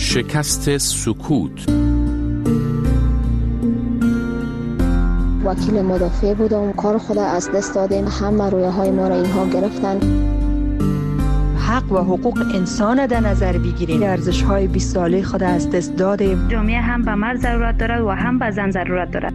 شکست سکوت. وکیل مدافع بودم، کار خود از دست دادیم، همه رویاهای ما را اینها گرفتن. حق و حقوق انسان در نظر بگیریم، ارزش‌های 20 ساله خود از دست دادیم. جامعه هم به مرد ضرورت دارد و هم به زن ضرورت دارد.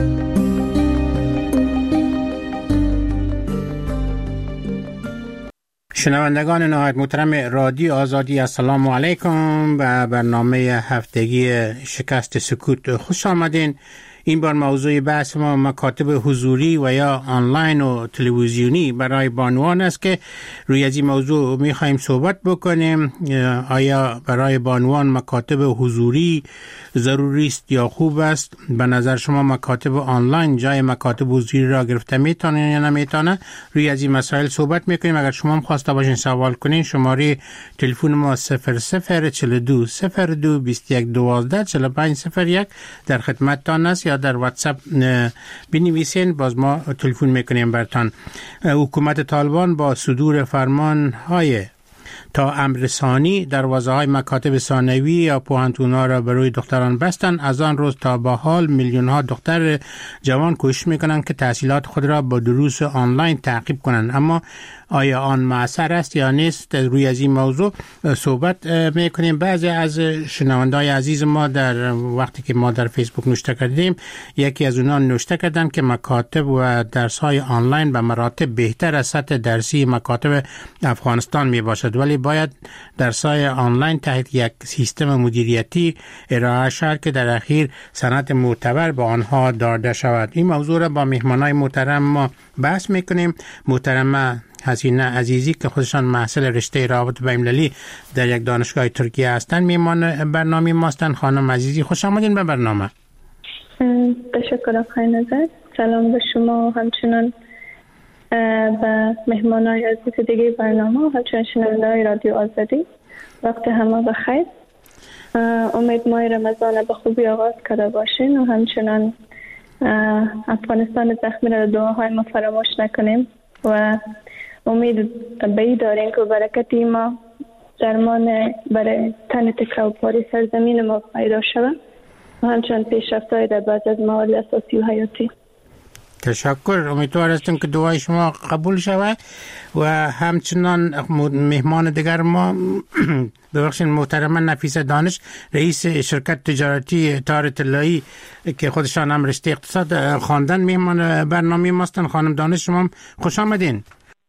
شنوندگان نهایت محترم رادیو آزادی، السلام علیکم. و برنامه هفتگی شکست سکوت خوش آمدین. این بار موضوع بحث ما مکاتب حضوری و یا آنلاین و تلویزیونی برای بانوان است که روی از این موضوع میخوایم صحبت بکنیم. آیا برای بانوان مکاتب حضوری ضروری است یا خوب است؟ به نظر شما مکاتب آنلاین جای مکاتب حضوری را گرفته میتونه یا نمیتونه؟ روی از این مسائل صحبت میکنیم. اگر شما هم خواسته باشین سوال کنین، شماره تلفن ما 0042 02 21 12 4501 در خدمتتان است، یا در واتساپ بنویسین، باز ما تلفن میکنیم برتان. حکومت طالبان با صدور فرمان های تا امررسانی دروازه های مکاتب ثانوی یا پوهنتون‌ها را برای دختران بستند. از آن روز تا به حال میلیون ها دختر جوان کوشش میکنند که تحصیلات خود را با دروس آنلاین تعقیب کنند، اما آیا آن مؤثر است یا نیست؟ روی از این موضوع صحبت میکنیم. بعضی از شنونده‌های عزیز ما در وقتی که ما در فیسبوک نوشته کردیم، یکی از اونها نوشته کردن که مکاتب و درس‌های آنلاین به مراتب بهتر از سطح درسی مکاتب افغانستان می باشد، ولی باید درس‌های آنلاین تحت یک سیستم مدیریتی ارائه شود که در اخیر سند معتبر به آنها داده شود. این موضوع را با مهمانای محترم ما بحث میکنیم. محترمه حسینه عزیزی که خودشان محصل رشته روابط بین‌المللی در یک دانشگاه ترکیه هستند، میهمان برنامه ما هستند. خانم عزیزی خوش آمدین به برنامه. تشکر آقای نظر. سلام به شما و همچنان به مهمانای عزیز دیگه برنامه و همچنان شنونده‌های رادیو آزادی. وقت همه بخیر. امید ماه رمضان به خوبی آغاز کرده باشین و همچنان افغانستان زخمی را دعاهای ما فراموش نکنیم و امید به این داریم که برکتی ما درمان برای تن تکه و پاره سرزمین ما پیدا شود و همچنان پیشرفت‌های در بعض از موارد اساسی و حیاتی. تشکر. امیدوار هستم که دعای شما قبول شود و همچنان مهمان دیگر ما ببخشید محترمه نفیسه دانش، رئیس شرکت تجارتی تار طلایی که خودشان هم رشته اقتصاد خواندن، مهمان برنامه ما هستند. خانم دانش شما خوش آمدین.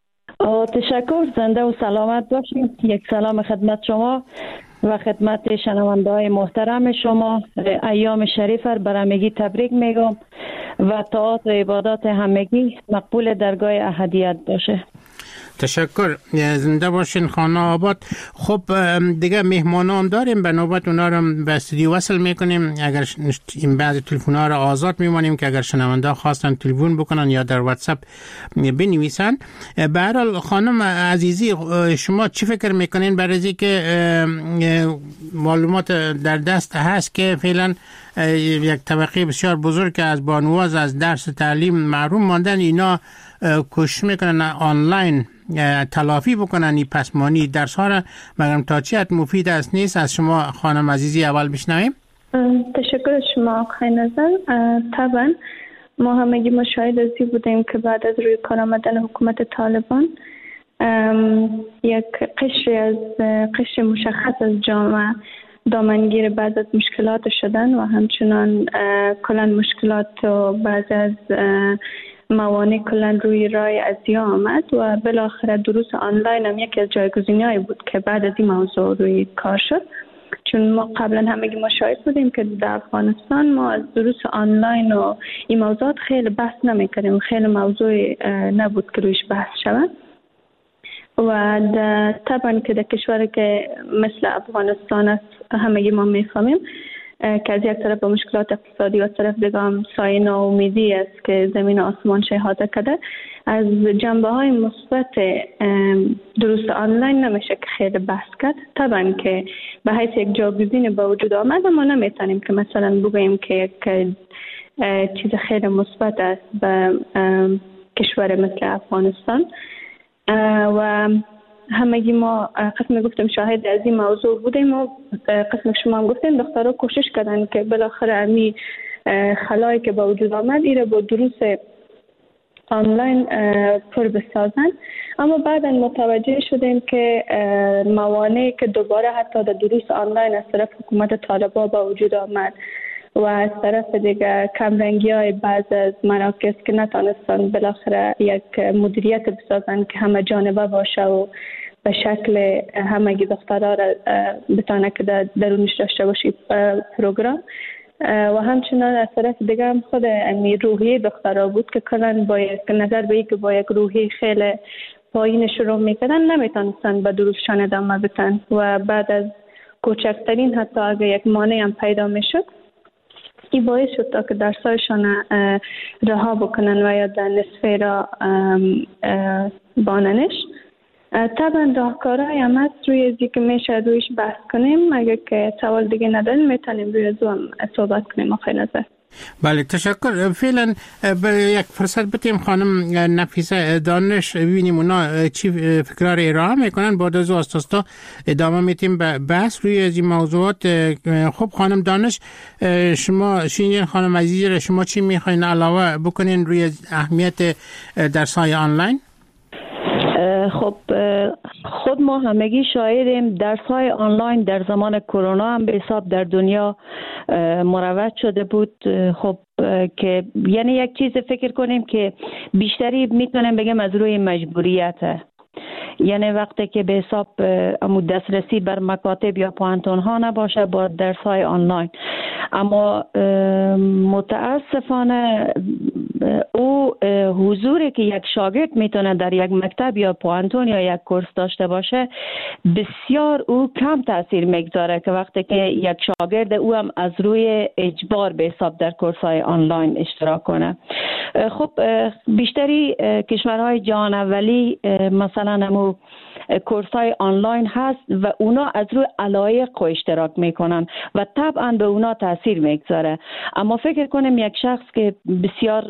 تشکر، زنده و سلامت باشید. یک سلام خدمت شما و خدمت شنونده‌های محترم شما. ایام شریف را بر همگی تبریک میگم و طاعات و عبادات همگی مقبول درگاه احدیت باشه. تشکر، زنده باشین خانه آباد. خب دیگه مهمانان داریم، به نوبت اونا رو به استودیو وصل میکنیم. اگر این بعضی تلفن‌ها رو آزاد میمونیم که اگر شنونده خواستن تلفن بکنن یا در واتساپ بنویسن. به هر حال خانم عزیزی، شما چی فکر میکنین برای اینکه که معلومات در دست هست که فعلا یک طبقه بسیار بزرگ که از بانواز از درس تعلیم محروم ماندن، اینا کوشش میکنن آنلاین تلافی بکنن این پسمانی درس ها را، مگرم تا چی حد مفید است نیست؟ از شما خانم عزیزی اول بشنویم. تشکر شما آقای نظر. طبعا ما همگی مشاهد ازی بودیم که بعد از روی کار آمدن حکومت طالبان یک قشر مشخص از جامعه دامنگیر بعض از مشکلات شدن و همچنان کلان مشکلات و بعض از موانع کلان روی رای ازیا آمد و بالاخره دروس آنلاین هم یکی از جایگزین‌هایی بود که بعد از این موضوع روی کار شد. چون ما قبلا همگی مشاهد بودیم که در افغانستان ما از دروس آنلاین و این موضوعات خیلی بحث نمی‌کردیم، خیلی موضوع نبود که رویش بحث شود و طبعا که در کشوری که مثل افغانستان است همگی ما میفهمیم که از یک طرف با مشکلات اقتصادی و از طرف دیگه هم سایه ناامیدی است که زمین آسمان شهاده کرده. از جنبه های مثبت دروس آنلاین نمیشه که خیلی بحث کرد. طبعا که به حیث یک جایگزین به وجود آمد، ما نمیتونیم که مثلا بگوییم که یک چیز خیلی مثبت است به کشور مثل افغانستان و همگی ما قسم گفتم شاهد از این موضوع بودیم و قسم شما هم گفتیم دخترها کوشش کردن که بالاخره امی خلایی که با وجود آمد ایره با دروس آنلاین پر بسازن، اما بعدا متوجه شدیم که موانعی که دوباره حتی در دروس آنلاین از طرف حکومت طالبان با وجود آمد و از طرف دیگه کمرنگی های بعض از مراکز که نتانستن بالاخره یک مدیریت بسازن که همه جانبه باشه و به شکل همگی دخترها را بتانه که درونش داشته باشی پروگرام و همچنان از طرف دیگه هم خود روحیه دخترها بود که کلن با یک نظر به که با یک روحیه خیلی پایین شروع میکردن نمیتونستن به دروسشان ادامه بدن و بعد از کوچکترین حتی اگه یک مانع هم پیدا میشد این باعث شد تا که درسایشان رها بکنن و یا در نصفه را باننش. طبعا راهکارهای هم هست روی ازی که میشه رویش بحث کنیم. اگر که سوال دیگه نداریم میتونیم روی ازو هم صحبت کنیم. آخه نظر بله تشکر. فعلا به یک فرصت بتیم خانم نفیسه دانش ببینیم اونا چی فکرار ارائه میکنن. بعد از اساسا ادامه میتیم به بحث روی از این موضوعات. خب خانم دانش شما شینجین خانم عزیزی شما چی میخواین علاوه بکنین روی اهمیت درس‌های آنلاین؟ خب خود ما همگی شاهدیم درس‌های آنلاین در زمان کرونا هم به حساب در دنیا مروج شده بود. خب که یعنی یک چیز فکر کنیم که بیشتری میتونیم بگم از روی مجبوریته، یعنی وقتی که به حساب دسترسی بر مکاتب یا پوانتون ها نباشه با درس های آنلاین. اما متاسفانه او حضوری که یک شاگرد میتونه در یک مکتب یا پوانتون یا یک کورس داشته باشه بسیار او کم تاثیر میگذاره که وقتی که یک شاگرد او هم از روی اجبار به حساب در کورس های آنلاین اشتراک کنه. خب بیشتری کشورهای جهان اولی مثلا همون کورس های آنلاین هست و اونا از روی علایق و اشتراک میکنن و طبعا به اونا تاثیر میگذاره. اما فکر کنم یک شخص که بسیار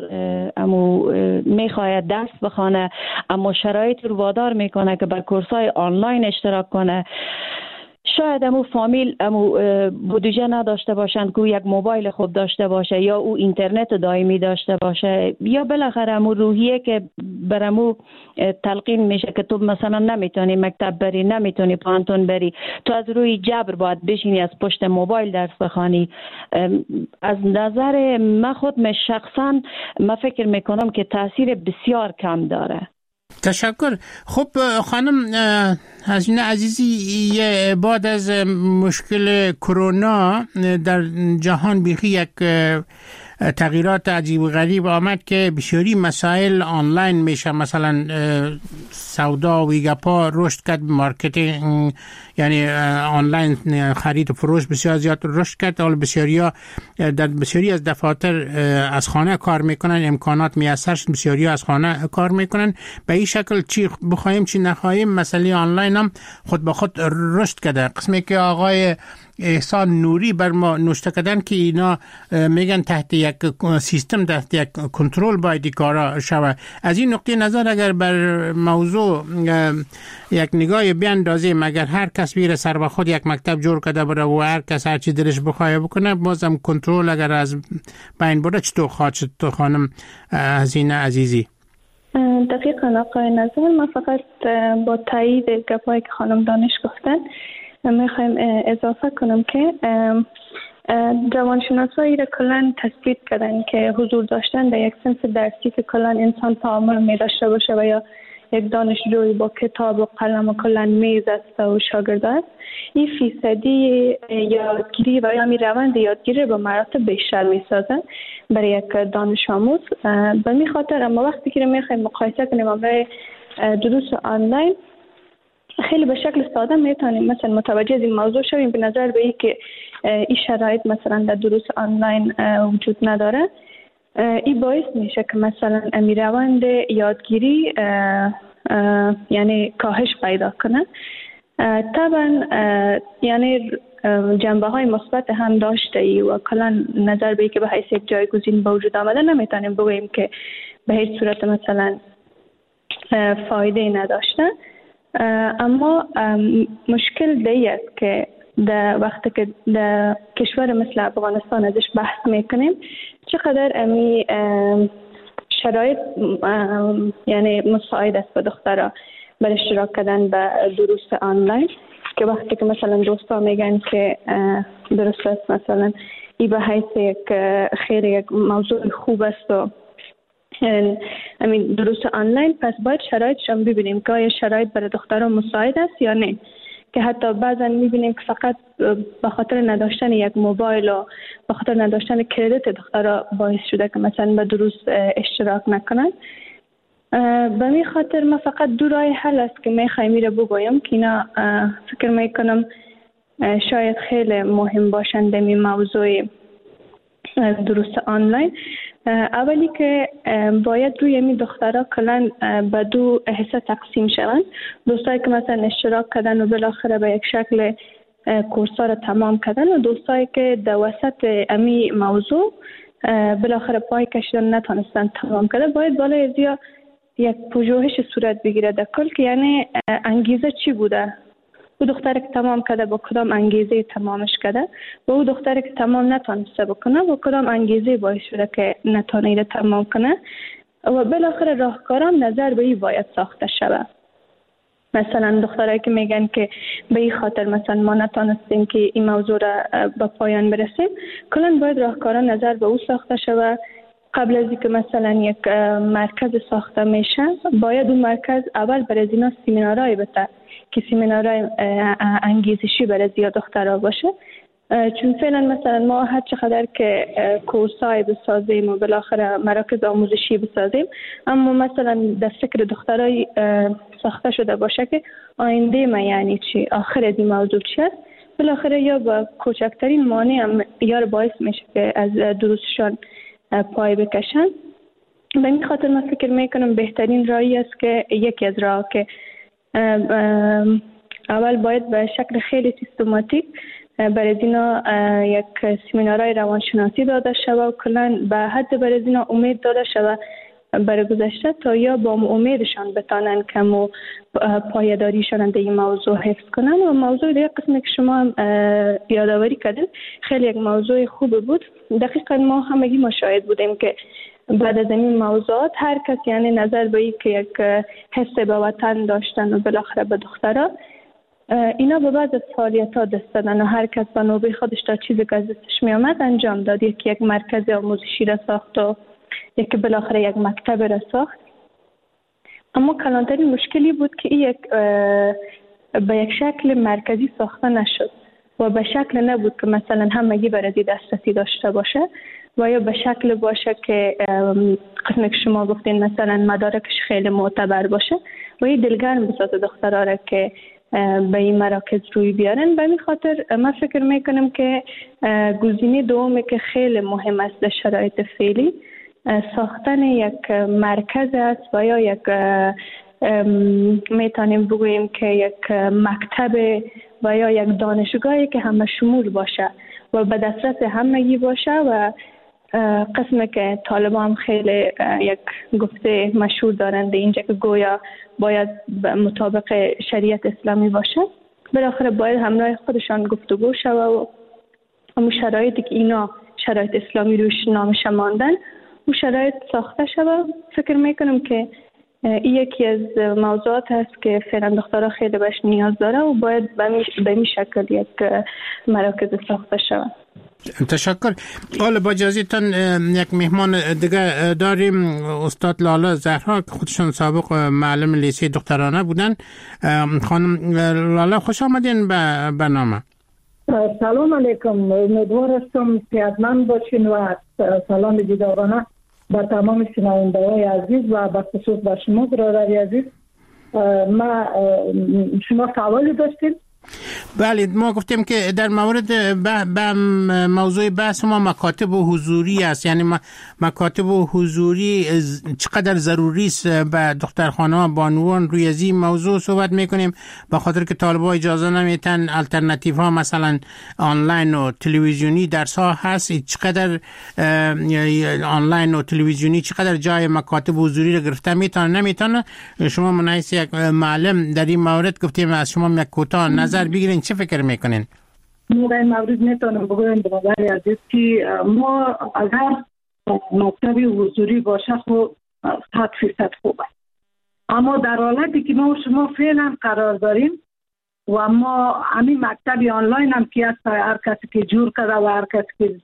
میخواید درس بخونه اما شرایط رو وادار میکنه که بر کورس های آنلاین اشتراک کنه، شاید امو فامیل بودجه نداشته باشند که یک موبایل خوب داشته باشه یا او اینترنت دائمی داشته باشه یا بالاخره امو روحیه که برامو تلقین میشه که تو مثلا نمیتونی مکتب بری، نمیتونی پانتون بری، تو از روی جبر باید بشینی از پشت موبایل درس بخوانی. از نظر من خود شخصا من فکر میکنم که تاثیر بسیار کم داره. تشکر. خب خانم حسین عزیزی بعد از مشکل کرونا در جهان بیخی یک تغییرات عجیب و غریب آمد که بسیاری مسائل آنلاین میشه، مثلا سودا و گپا رشد کرد، مارکتینگ یعنی آنلاین خرید و فروش بسیار زیاد رشد کرد. حالا در بسیاری از دفاتر از خانه کار میکنن، امکانات میسر شد، بسیاری از خانه کار میکنن. به این شکل چی بخوایم چی نخواهیم مسئله آنلاین هم خود به خود رشد کرده. قسمی که آقای احسان نوری بر ما نوشته کردن که اینا میگن تحت یک سیستم، تحت یک کنترل باید کارا شود. از این نقطه نظر اگر بر موضوع یک نگاه بیاندازیم، اگر هر کس بیره سر به خود یک مکتب جور کرده بره و هر کس هر چی دلش بخواه بکنه، بازم کنترل اگر از بین بره چطور خواهد شد؟ تو خانم حسین عزیزی. دقیقاً آقای نظر، من فقط با تایید گپایی که خانم دانش گفتن میخوایم اضافه کنم که روانشناسایی را کلان تثبیت کردن که حضور داشتن در یک صنف درسی که کلان انسان تعامل می داشته باشه و یا یک دانشجوی با کتاب و قلم و کلان میز است و شاگرد است، این فیصدی یادگیری و یا می روند یادگیری به مراتب بیشتر می سازن برای یک دانش آموز. به می خاطر اما وقتی که میخوایم مقایسه کنیم برای دروس آنلاین، خیلی به شکل ساده میتونیم مثلا متوجه از این موضوع شویم به نظر به این که این شرایط مثلا در دروس آنلاین وجود نداره. این باعث میشه که مثلا روند یادگیری یعنی کاهش پیدا کنه. طبعا یعنی جنبه های مثبت هم داشته ای و کلا نظر به این که به حیث یک جایگزین به وجود آمده نمیتونیم بگوییم که به هیچ صورت مثلا فایده نداشته. اما مشکل دی است که در وقتی که در کشور مثل افغانستان ازش بحث میکنیم چقدر امی شرایط یعنی مساعد است به دخترها بر اشتراک کردن به دروس آنلاین، که وقتی که مثلا دوستان میگن که درست است مثلا ای به حیث یک خیلی یک موضوع خوب است و همین دروس آنلاین، پس باید شرایطشان ببینیم که آیا شرایط برای دخترها مساعد است یا نه. که حتی بعضا میبینیم که فقط به خاطر نداشتن یک موبایل و به خاطر نداشتن کردیت دخترها باعث شده که مثلا به دروس اشتراک نکنن. به می خاطر ما فقط دو راه حل است که میخوایم میره بگویم که اینا فکر میکنم شاید خیلی مهم باشند در این موضوع دروس آنلاین. اولی که باید روی این دخترها کلان به دو حصه تقسیم شوند. دوستایی که مثلا اشتراک کردن و بالاخره به یک شکل کورس‌ها را تمام کردن و دوستایی که در وسط امی موضوع بالاخره پای کشیدن نتونستن تمام کردن، باید بالای ازیا یک پژوهش صورت بگیره در کل که یعنی انگیزه چی بوده، او دختری که تمام کرده با کدام انگیزه تمامش کرده و او دختری که تمام نتونسته بکنه با کدام انگیزه باعث شده که نتونه تمام کنه و بالاخره راهکاران نظر به این باید ساخته شود. مثلا دخترایی که میگن که به این خاطر مثلا ما نتونستیم که این موضوع را به پایان برسیم، کلا باید راهکاران نظر به او ساخته شود. قبل از اینکه مثلا یک مرکز ساخته میشه باید اون مرکز اول برای اینا سمینارای بده که سمینارای انگیزشی برای زیاد دخترها باشه، چون فعلا مثلا ما هر چقدر که کورسای بسازیم و بالاخره مراکز آموزشی بسازیم، اما مثلا در فکر دخترای ساخته شده باشه که آینده ما یعنی چی، آخر از این موضوع چی است، بالاخره یا با کوچکترین مانع هم یا باعث میشه که از دروسشان پای بکشن. به این خاطر من فکر میکنم بهترین راهی است که یکی از راه که اول باید به شکل خیلی سیستماتیک برای اینا یک سمینارهای روانشناسی داده شود و کلا به حد برای اینا امید داده شود برای گذشته تا یا با امیدشان بتانن که پایداریشان در این موضوع حفظ کنن. و موضوع دیگه قسمی که شما یادآوری کردین خیلی یک موضوع خوب بود. دقیقا ما همگی مشاهد بودیم که بعد از این موضوعات هر کس یعنی نظر به این که یک حس به وطن داشتن و بالاخره به دخترها اینا به بعد از فعالیت ها دست دادن و هر کس به نوبه خودش تا چیزی که از دستش می آمد انجام داد. یک مرکز آموزشی را ساخت و یکی بالاخره یک مکتب را ساخت. اما کلانترین مشکلی بود که یک به یک شکل مرکزی ساخته نشد و به شکل نبود که مثلا همگی برای دسترسی داشته باشه و یا به شکل باشه که قسمی که شما گفتین مثلا مدارکش خیلی معتبر باشه و یه دلگرم بسازه دخترها را که به این مراکز روی بیارن. به این خاطر من فکر میکنم که گزینه دومی که خیلی مهم است در شرایط فعلی ساختن یک مرکز است و یا یک میتونیم بگوییم که یک مکتب و یا یک دانشگاهی که همه شمول باشه و به دسترس همگی باشه و قسمی که طالبان هم خیلی یک گفته مشهور دارند اینجا که گویا باید مطابق شریعت اسلامی باشه، بالاخره باید همراه خودشان گفتگو شود و همون شرایطی که اینا شرایط اسلامی روش نامش ماندن و شرایط ساخته شود. فکر میکنم که این یکی از موضوعات هست که فعلا دخترها خیلی بهش نیاز داره و باید به این شکل یک مراکز ساخته شود. تشکر. حالا با اجازهتان یک مهمان دیگه داریم، استاد لاله زهرا که خودشون سابق معلم لیسه دخترانه بودن. خانم لاله خوش آمدین به برنامه. سلام علیکم، امیدوار هستم صحتمند باشین و سلام جداگانه به تمام شنونده‌های عزیز و به خصوص به شما برادری عزیز. ما شما سوالی داشتید؟ بله، ما گفتیم که در مورد موضوع بحث ما مکاتب حضوری است. یعنی مکاتب حضوری چقدر ضروری است به دخترخانه ها بانوان. روی از این موضوع صحبت میکنیم به خاطر که طالبا اجازه نمیتن. الटरनेटिव ها مثلا آنلاین و تلویزیونی درس ها هست. چقدر آنلاین و تلویزیونی چقدر جای مکاتب حضوری رو گرفته میتونه نمیتونه؟ شما منایس یک معلم در این مورد گفتیم از شما یک کوتاه نظر بگیرین، چه فکر میکنین؟ ما در این مورد میتونم بگویم به نظر عزیز که ما اگر مکتب حضوری باشه خب 100% خوبه، اما در حالتی که ما و شما فعلا قرار داریم و ما همین مکتب آنلاین هم که هست، هر کسی که جور کرده و هر کسی که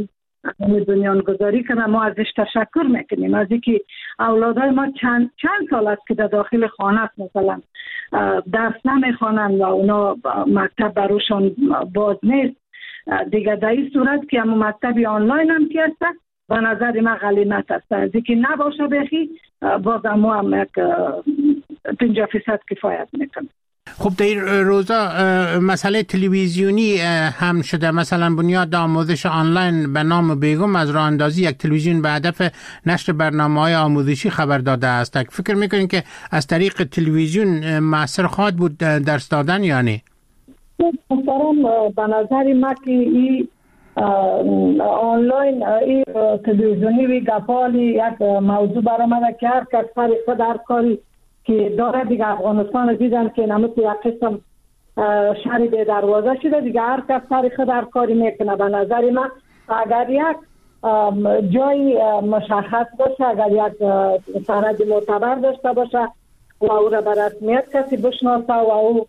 بنیان گذاری کنه، ما ازش تشکر میکنیم. از اینکه اولادای ما چند سال است که در داخل خانه است مثلا درس نمیخوانند و اونا مکتب بروشان باز نیست دیگه. در این صورت که هم مکتب آنلاین هم که هست به نظر ما غنیمت است. از اینکه نباشه بخی باز هم یک 50% کفایت میکنه. خب در روزا مسئله تلویزیونی هم شده. مثلا بنیاد آموزش آنلاین به نام بیگم از راه اندازی یک تلویزیون به هدف نشر برنامه‌های آموزشی خبر داده است. فکر میکنین که از طریق تلویزیون مؤثر خواهد بود درس دادن یا نه؟ محترم، به نظر ما که این آنلاین این تلویزیونی و گپالی یک موضوع برآمده که هر کس سر خود هر کاری که داره دیگه. افغانستان دیدن که نمت یک قسم شهر به دروازه شده دیگه، هر کس سر خود هر کاری میکنه. به نظر من اگر یک جای مشخص باشه، اگر یک سند معتبر داشته باشه و او را به رسمیت کسی بشناسه و او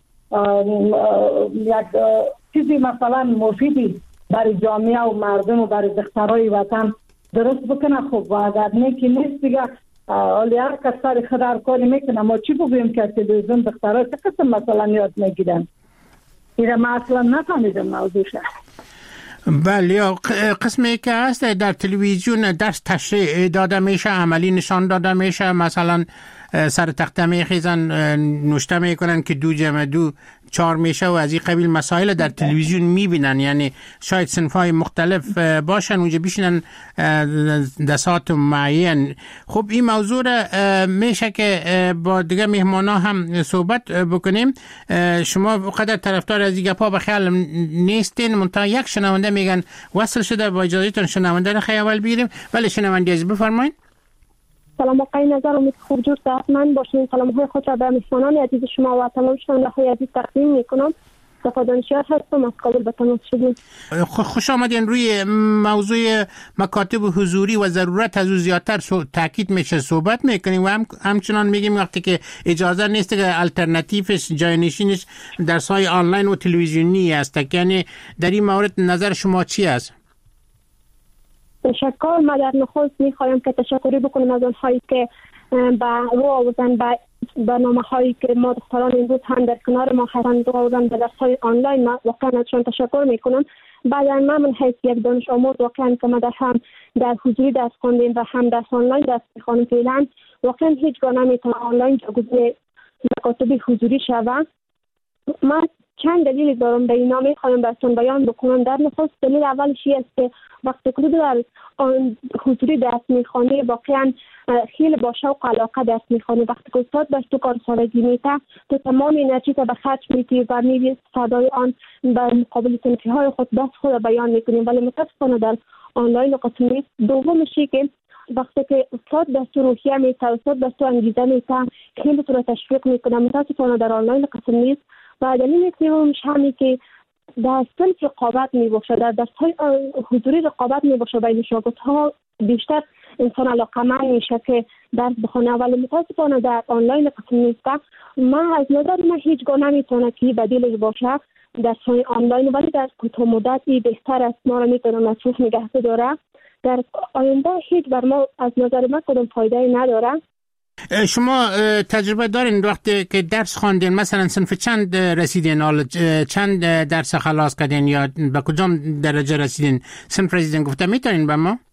یک چیزی مثلا مفیدی برای جامعه و مردم و برای دخترای وطن درست بکنه خب. و اگر نه که نیست دیگه حالی هر کس سر خود هر کاری میکنه. ما چی بگویم که تلویزیون دخترها چه قسم مثلا یاد میگیرن؟ ایره ما اصلا نفهمیدم موضوعش. بله، قسمی که هست در تلویزیون درس تشریح داده میشه، عملی نشان داده میشه. مثلا سر تخته میخیزن نوشته میکنن که 2 + 2 4 میشه و از این قبیل مسائل در تلویزیون میبینن. یعنی شاید صنف‌های مختلف باشن اونجا بشینن دسات معین. خب این موضوع میشه که با دیگه مهمانا هم صحبت بکنیم. شما قدر طرفدار از این گپا به خیال نیستین، منتها یک شنونده میگن وصل شده. با اجازهتون شنونده رو خیال بگیریم. ولی شنونده از بفرمایید. سلام آقای نظر، امید خوب جور صحتمند باشین. سلام‌های خود را به مهمانان عزیز شما و تمام شنونده‌های عزیز تقدیم می‌کنم. صفا دانشیار هستم از کابل به تماس شدیم. خوش آمدین. روی موضوع مکاتب حضوری و ضرورت از او زیادتر تاکید میشه صحبت میکنیم و همچنان میگیم وقتی که اجازه نیست که الटरनेटिवش جای‌نشینش درس‌های آنلاین و تلویزیونی است. یعنی در این مورد نظر شما چی است؟ تشکر. ما در نخست میخوایم که تشکری بکنیم از آنهایی که با رو آوردن به برنامه هایی که ما دختران امروز هم در کنار ما هستند رو آوردن به درس های آنلاین. ما واقعا ازشان تشکر میکنم. بعد من حیث یک دانش آموز واقعا که ما هم در حضوری درس خواندیم و هم در آنلاین درس میخوانیم فعلا واقعا هیچگاه نمیتونه آنلاین جایگزین مکاتب حضوری شود. ما چند دلیل دارم به اینا میخوایم براتون بیان بکنم. در نخست دلیل اولش است که وقتی که در حضوری درس میخوانی واقعا خیلی با شوق و علاقه درس میخوانی. وقتی که استاد بر تو کار سالگی میته تو تمام انرژی تا به خرج میدی و میبینی صدای آن بر مقابل صنفی های خود دست خود بیان میکنیم. ولی متاسفانه در آنلاین قسم نیست. دومشی که وقتی که استاد به تو روحیه میته، استاد به تو انگیزه میته، خیلی تو را تشویق میکنه. متاسفانه در آنلاین قسم نیست. و دلیل سومش همین که در صنف رقابت میباشه، در درس‌های حضوری رقابت میباشه بین شاگردها، بیشتر انسان علاقه‌مند میشه که درس بخونه. ولی متاسفانه در آنلاین قسم نیست. من از نظر من هیچگاه نمیتونه که بدیلش باشه درس‌های آنلاین، ولی در کوتاه مدتی بهتر است. ما را میتونه مصروف نگه داره. در آینده هیچ بر ما از نظر من کدام فایده نداره. شما تجربه دارین وقتی که درس خواندین مثلا صنف چند رسیدین، چند درس خلاص کردین یا به کدام درجه رسیدین، صنف رسیدین گفته میتونین به ما؟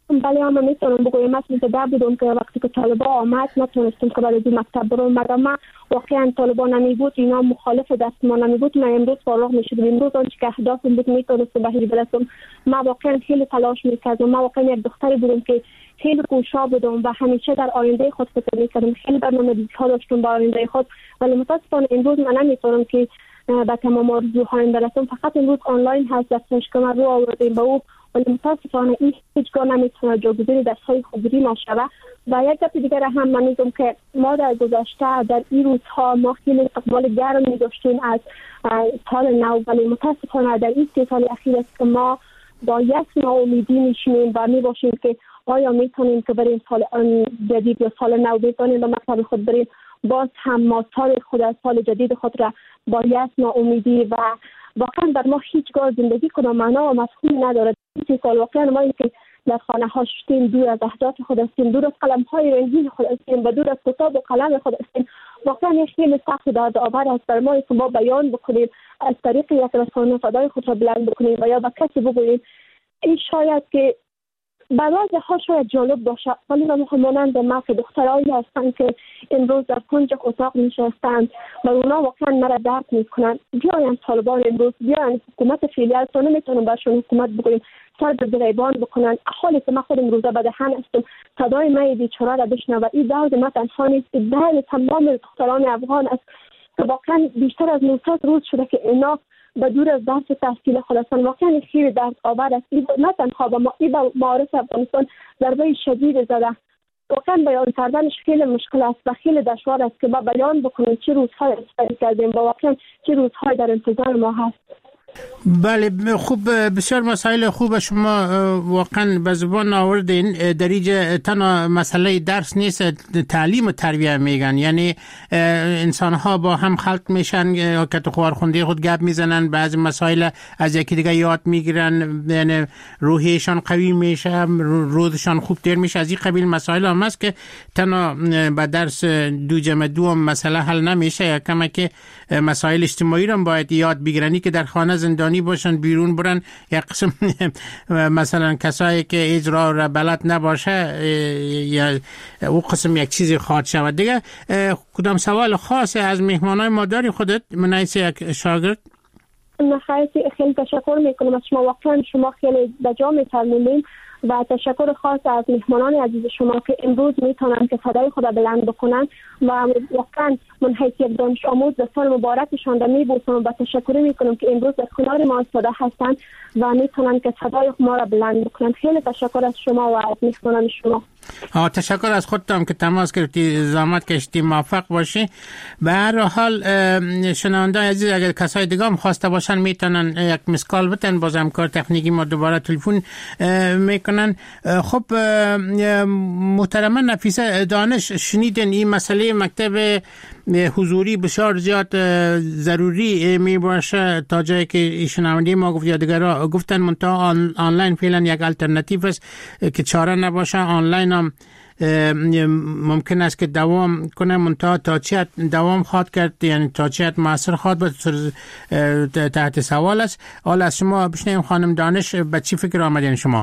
بله اما میتونم بگویم مثل ده بودم که وقتی که طالبان آمد نتونستم که برای مکتب برم، مگر من واقعا طالبان نمی بود، اینا مخالف دست ما نمی بود، من امروز فارغ میشدم. امروز آنچه که اهدافم بود میتونستم به هیچ برسم. من واقعا خیلی تلاش میکردم، من واقعا یک دختری بودم که خیلی کوشا بودم و همیشه در آینده خود فکر میکردم، خیلی برنامه‌ریزی‌ها داشتم با آینده خود، ولی متاسفانه امروز من نمیتونم که به تمام آرزوهایم برسم. فقط امروز آنلاین هست دستش که من رو آوردیم به او، ولی متاسفانه این هیچگاه نمیتونه جایگزین دستهای خودروی ما شود. و یک گپ دیگر هم من میگم که ما در گذشته در این روزها ما خیلی استقبال گرم می‌داشتیم از سال نو، ولی متاسفانه در این 3 سال اخیر است که ما با یک ناامیدی میشیم و میباشیم که آیا میتونیم که بریم سال جدید یا سال نو بتونیم به مکتب خود بریم. باز هم ما سال جدید خود را با یک ناامیدی و واقعا بر ما هیچگاه زندگی کنم معنا و مفهوم نداره. این سال واقعا ما که در خانه ها شدیم، دور از اهداف خود هستیم، دور از قلم های رنگین خود هستیم و دور از کتاب و قلم خود هستیم. واقعا خیلی سخت درد آور است بر ما که ما بیان بکنیم از طریق یک رسانه صدای خود را بلند بکنیم و یا به کسی بگوییم. این شاید که بعضی ها شاید جالب باشه، ولی مانند ما که دخترایی هستند که امروز در کنج اتاق نشستند و اونا واقعا مرا درک میکنن. بیاین طالبان امروز، بیاین حکومت فعلی تو نمیتونم برشون حکومت بکنیم، سر به گریبان بکنن. حالی که من خودم روزه به دهن هستم، صدای من بیچاره را بشنوه. این درد ما تنها نیست، درد تمام دختران افغان است که واقعا بیشتر از 900 روز شده که اینا به دور از درس تحصیل خود هستند. واقعا خیلی درد آور است. نه تنها به ما، این به معارف افغانستان ضربه شدید زده. واقعا بیان کردنش خیلی مشکل است و خیلی دشوار است که ما بیان بکنیم چه روزهای اسپری کردیم و واقعا چه روزهای در انتظار ما هست. بله خوب، بسیار مسائل خوب شما واقعا به زبان آوردین. در اینجا تنها مسئله درس نیست، تعلیم و تربیت میگن، یعنی انسان ها با هم خلط میشن که تو خوارخونده خود گپ میزنن، بعضی مسائل از یکی دیگه یاد میگیرن، یعنی روحیشان قوی میشه، روزشان خوب تر میشه. از این قبیل مسائل هم هست که تنها با درس 2+2 مسئله حل نمیشه، کما که مسائل اجتماعی رو باید یاد بگیرنی که در خانه زندانی باشن، بیرون برن. یک قسم مثلا کسایی که اجرا را بلد نباشه یا او قسم یک چیزی خواهد شود. دیگه کدام سوال خاص از مهمانای ما داری خودت من از یک شاگرد؟ خیلی تشکر میکنم از شما، واقعا شما خیلی بجا میفرمایید و تشکر خاص از مهمانان عزیز شما که امروز میتونن که صدای خود بلند بکنن و واقعا من حیث یک دانش آموز به سال مبارکشان را میبوسم و تشکر میکنم که امروز در کنار ما ایستاده هستن و میتونن که صدای ما را بلند بکنن. خیلی تشکر از شما و از مهمانان شما. تشکر از خودتم که تماس گرفتی، زحمت کشیدی، موفق باشی. به هر حال شنونده عزیز اگر کسای دیگه هم خواسته باشن میتونن یک مسکال بتن، باز همکار تکنیکی ما دوباره تلفن میکنن. خب محترمه نفیسه دانش، شنیدن این مسئله مکتب حضوری بسیار زیاد ضروری می باشه تا جایی که شنونده ما گفت یا دیگرها گفتن، منتها آنلاین فعلا یک الटरनेटिव است که چاره نباشه. آنلاین هم ممکن است که دوام کنه، منتها تا چه دوام خواهد کرد، یعنی تا چه موثر خواهد بود تحت سوال است. حالا از شما بشنویم خانم دانش، به چی فکر آمدین شما؟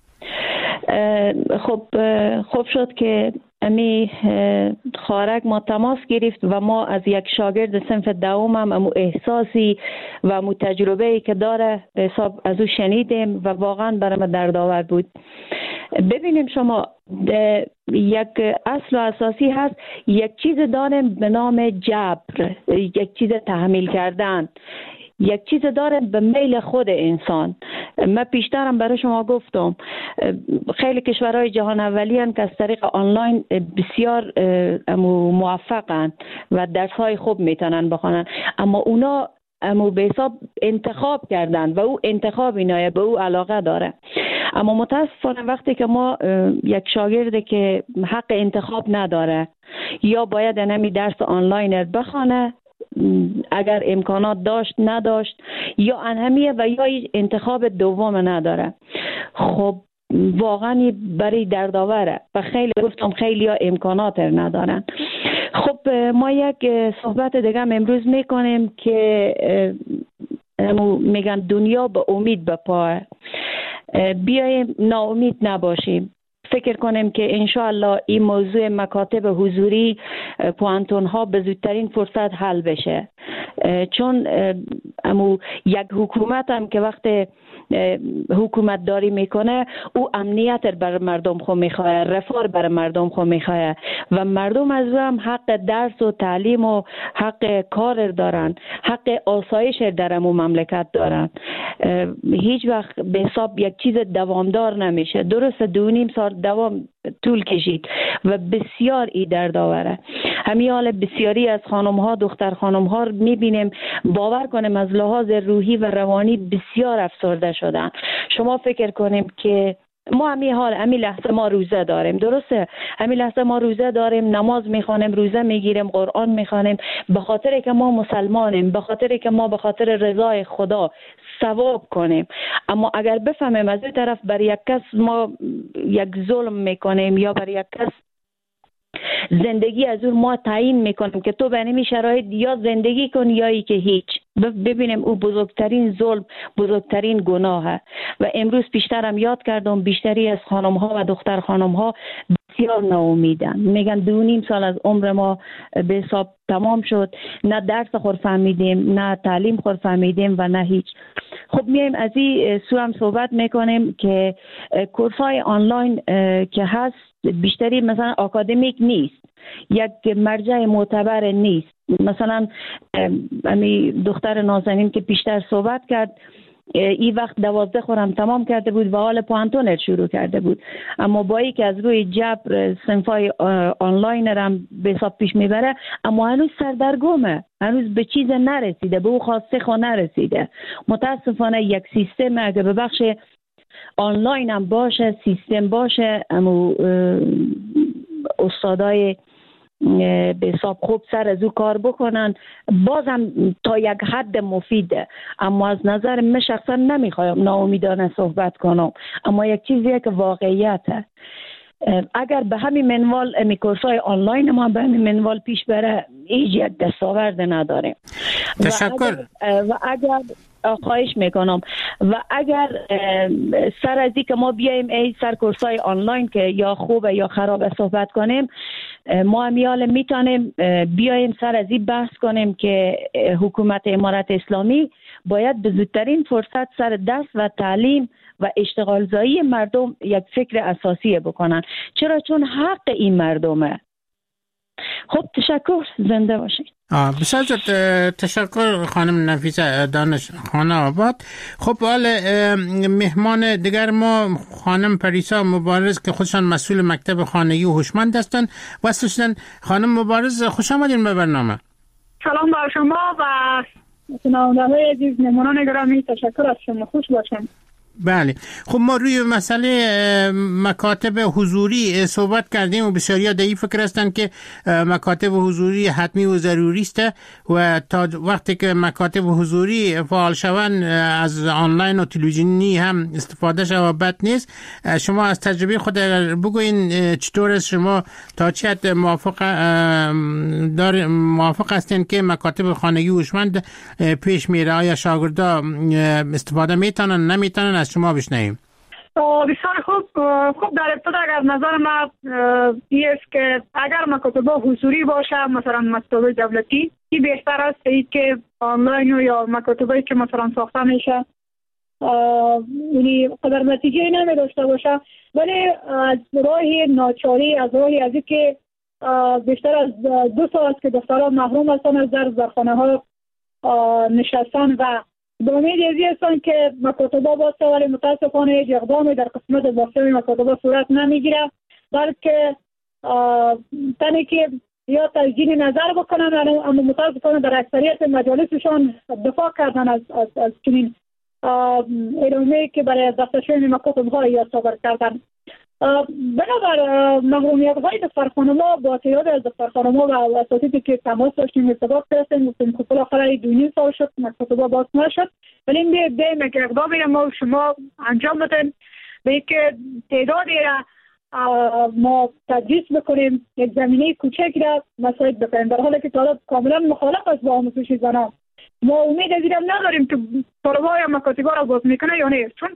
خب خوب شد که امی خارق ما تماس گرفت و ما از یک شاگرد صنف دوم هم امو احساسی و امو تجربه‌ای که داره به حساب از او شنیدیم و واقعا برای ما دردآور بود. ببینیم شما یک اصل و اساسی هست، یک چیز داریم به نام جبر، یک چیز تحمیل کردن، یک چیز داره به میل خود انسان. من پیشترم برای شما گفتم خیلی کشورهای جهان اولی هستند که از طریق آنلاین بسیار موفقن و درس‌های خوب میتونن بخونن، اما اونا به حساب انتخاب کردن و او انتخاب اینایه به او علاقه داره. اما متاسفانه وقتی که ما یک شاگرد که حق انتخاب نداره یا باید نمی درس آنلاین بخونه اگر امکانات داشت نداشت یا انهمیه و یا انتخاب دوم نداره، خب واقعا برای دردآوره و خیلی گفتم خیلی ها امکانات ندارن. خب ما یک صحبت دیگه امروز میکنیم که میگن دنیا به امید به پاه. بیاییم ناامید نباشیم، فکر کنیم که انشاءالله این موضوع مکاتب حضوری پوانتون ها به زودترین فرصت حل بشه، چون یک حکومت هم که وقت حکومت داری میکنه او امنیت بر مردم خو میخواه، رفاه بر مردم خو میخواه و مردم از او هم حق درس و تعلیم و حق کار دارن، حق آسایش در امو مملکت دارن. هیچ وقت به حساب یک چیز دوامدار نمیشه. درسته 2.5 سال دوام طول کشید و بسیار ای درد آوره. همین حال بسیاری از خانم ها، دختر خانم ها میبینیم باور کنیم از لحاظ روحی و روانی بسیار افسرده شدن. شما فکر کنیم که ما همین لحظه ما روزه داریم، درسته؟ همین لحظه ما روزه داریم، نماز میخوانیم، روزه میگیریم، قرآن میخوانیم، به خاطر که ما مسلمانیم، به خاطر که ما به خاطر رضای خدا ثواب کنیم. اما اگر بفهمیم از این طرف بر یک کس ما یک ظلم میکنیم یا بر یک کس زندگی از اون ما تعیین میکنیم که تو به این شرایط یا زندگی کن یا ای که هیچ، ببینیم او بزرگترین ظلم، بزرگترین گناهه. و امروز بیشترم یاد کردم بیشتری از خانم ها و دختر خانم ها بسیار ناامیدن، میگن 2.5 سال از عمر ما به حساب تمام شد، نه درس خور فهمیدیم، نه تعلیم خور فهمیدیم و نه هیچ. خب میایم از این سو هم صحبت میکنیم که کورسای آنلاین که هست بیشتری مثلا آکادمیک نیست، یک مرجع معتبر نیست. مثلا امی دختر نازنین که بیشتر صحبت کرد این وقت 12 خورم تمام کرده بود و حال پوانتون شروع کرده بود، اما با ای که از روی جبر صنفای آنلاین هم به حساب پیش میبره، اما هنوز سردرگمه، هنوز به چیز نرسیده، به او خواسته خو نرسیده. متاسفانه یک سیستم اگه به بخش آنلاین هم باشه، سیستم باشه، اما استادای به حساب خوب سر از او کار بکنن، بازم تا یک حد مفیده. اما از نظر من شخصا نمیخوایم ناامیدانه صحبت کنم، اما یک چیزیه که واقعیته. اگر به همین منوال امی کورسای آنلاین ما به همین منوال پیش بره هیچ یک دستاورد نداریم. تشکر. و اگر خواهش میکنم و اگر سر از این که ما بیایم ای سر کورسای آنلاین که یا خوبه یا خرابه صحبت کنیم، ما همیال میتونیم بیایم سر از این بحث کنیم که حکومت امارت اسلامی باید به زودترین فرصت سر دست و تعلیم و اشتغال زایی مردم یک فکر اساسی بکنن. چرا؟ چون حق این مردمه. خب تشکر، زنده باشید. بسیار تشکر خانم نفیسه دانش خانه آباد. خب حال مهمان دیگر ما خانم پریسا مبارز که خودشان مسئول مکتب خانگی و هوشمند هستند وصل شدن. خانم مبارز خوش آمدین به برنامه. سلام بر شما و شنونده‌های عزیز، مهمانان گرامی، تشکر از شما، خوش باشین. بله، خب ما روی مسئله مکاتب حضوری صحبت کردیم و بسیاری در این فکر هستن که مکاتب حضوری حتمی و ضروری است و تا وقتی که مکاتب حضوری فعال شوند از آنلاین و تلویزیونی هم استفاده شود بد نیست. شما از تجربه خود بگوین چطور است، شما تا چه حد موافق هستین که مکاتب خانگی هوشمند پیش میره؟ آیا شاگردا استفاده میتونن نمیتونن؟ از شما بشنویم. بسیار خوب. در ابتدا اگر نظر ما این است که اگر مکاتب حضوری باشه، مثلا مکتب دولتی، این بهتر است که آنلاین یا مکاتبی که مثلا ساخته میشه یعنی قدر نتیجه نمی داشته باشه، ولی از راه ناچاری، از راهی از که بیشتر از 2 سال است که دختران محروم هستند از درس در خانه ها نشستن و به امید ازی هستن که مکاتبه باسته، ولی متاسفانه هیچ اقدامی در قسمت باسته مکاتبه صورت نمیگیره، بلکه تنی که یا تجدید نظر بکنن، اما متاسفانه در اکثریت مجالسشان دفاع کردن از چنین علومی که برای دفترشوی مکاتب ها یا صبر کردن. بنابر محرومیت های دفترخانه ما با تعداد از دفترخانه ما و اساتیدی که تماس داشتیم ارتباط گرفتیم، گفتیم که بالاخره 2.5 سال شد مکاتبه باز نشد، ولی این بیایم یک اقدامی ما شما انجام بدیم به اینکه تعدادی را ما تدریس بکنیم، یک زمینه کوچک را مساعد بکنیم، در حالی که طالب کاملا مخالف است با آموزش زنان. ما امید از این نداریم که طلبه‌های مکاتبه را باز میکنه یا نه، چون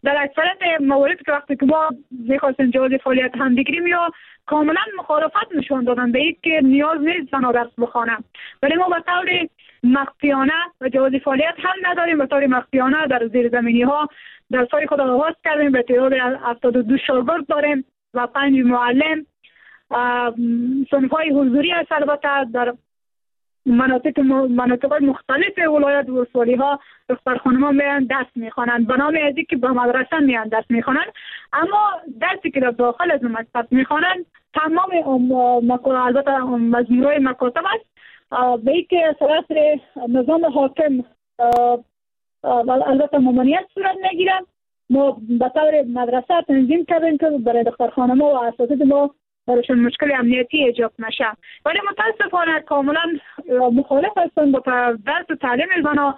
در اکثریت موارد که وقتی که ما می‌خواستیم جواز فعالیت هم بگیریم یا کاملا مخالفت نشون دادن به این که نیاز نیست زنها درس بخوانند، ولی ما به طور مخفیانه و جواز فعالیت هم نداریم. به طور مخفیانه در زیرزمینی ها درس‌های خود آغاز کردیم، به تعداد 72 شاگرد داریم و 5 معلم. صنف‌های حضوری است البته در مناطق مختلف ولایت و ولسوالی ها دختر خانم‌ها میان درس میخوانند به نام ازی که به مدرسه میان درس میخوانند، اما درسی که در داخل از مکتب میخوانند تمام البته مجموعه مکاتب است به این که سراسر نظام حاکم البته ممانعت صورت نگیرند. ما به طور مدرسه تنظیم کردیم که برای دختر خانم‌ها و اساتید ما برایشان مشکل امنیتی ایجاد نشه، ولی متاسفانه کاملا مخالف هستند با درس و تعلیم زنها،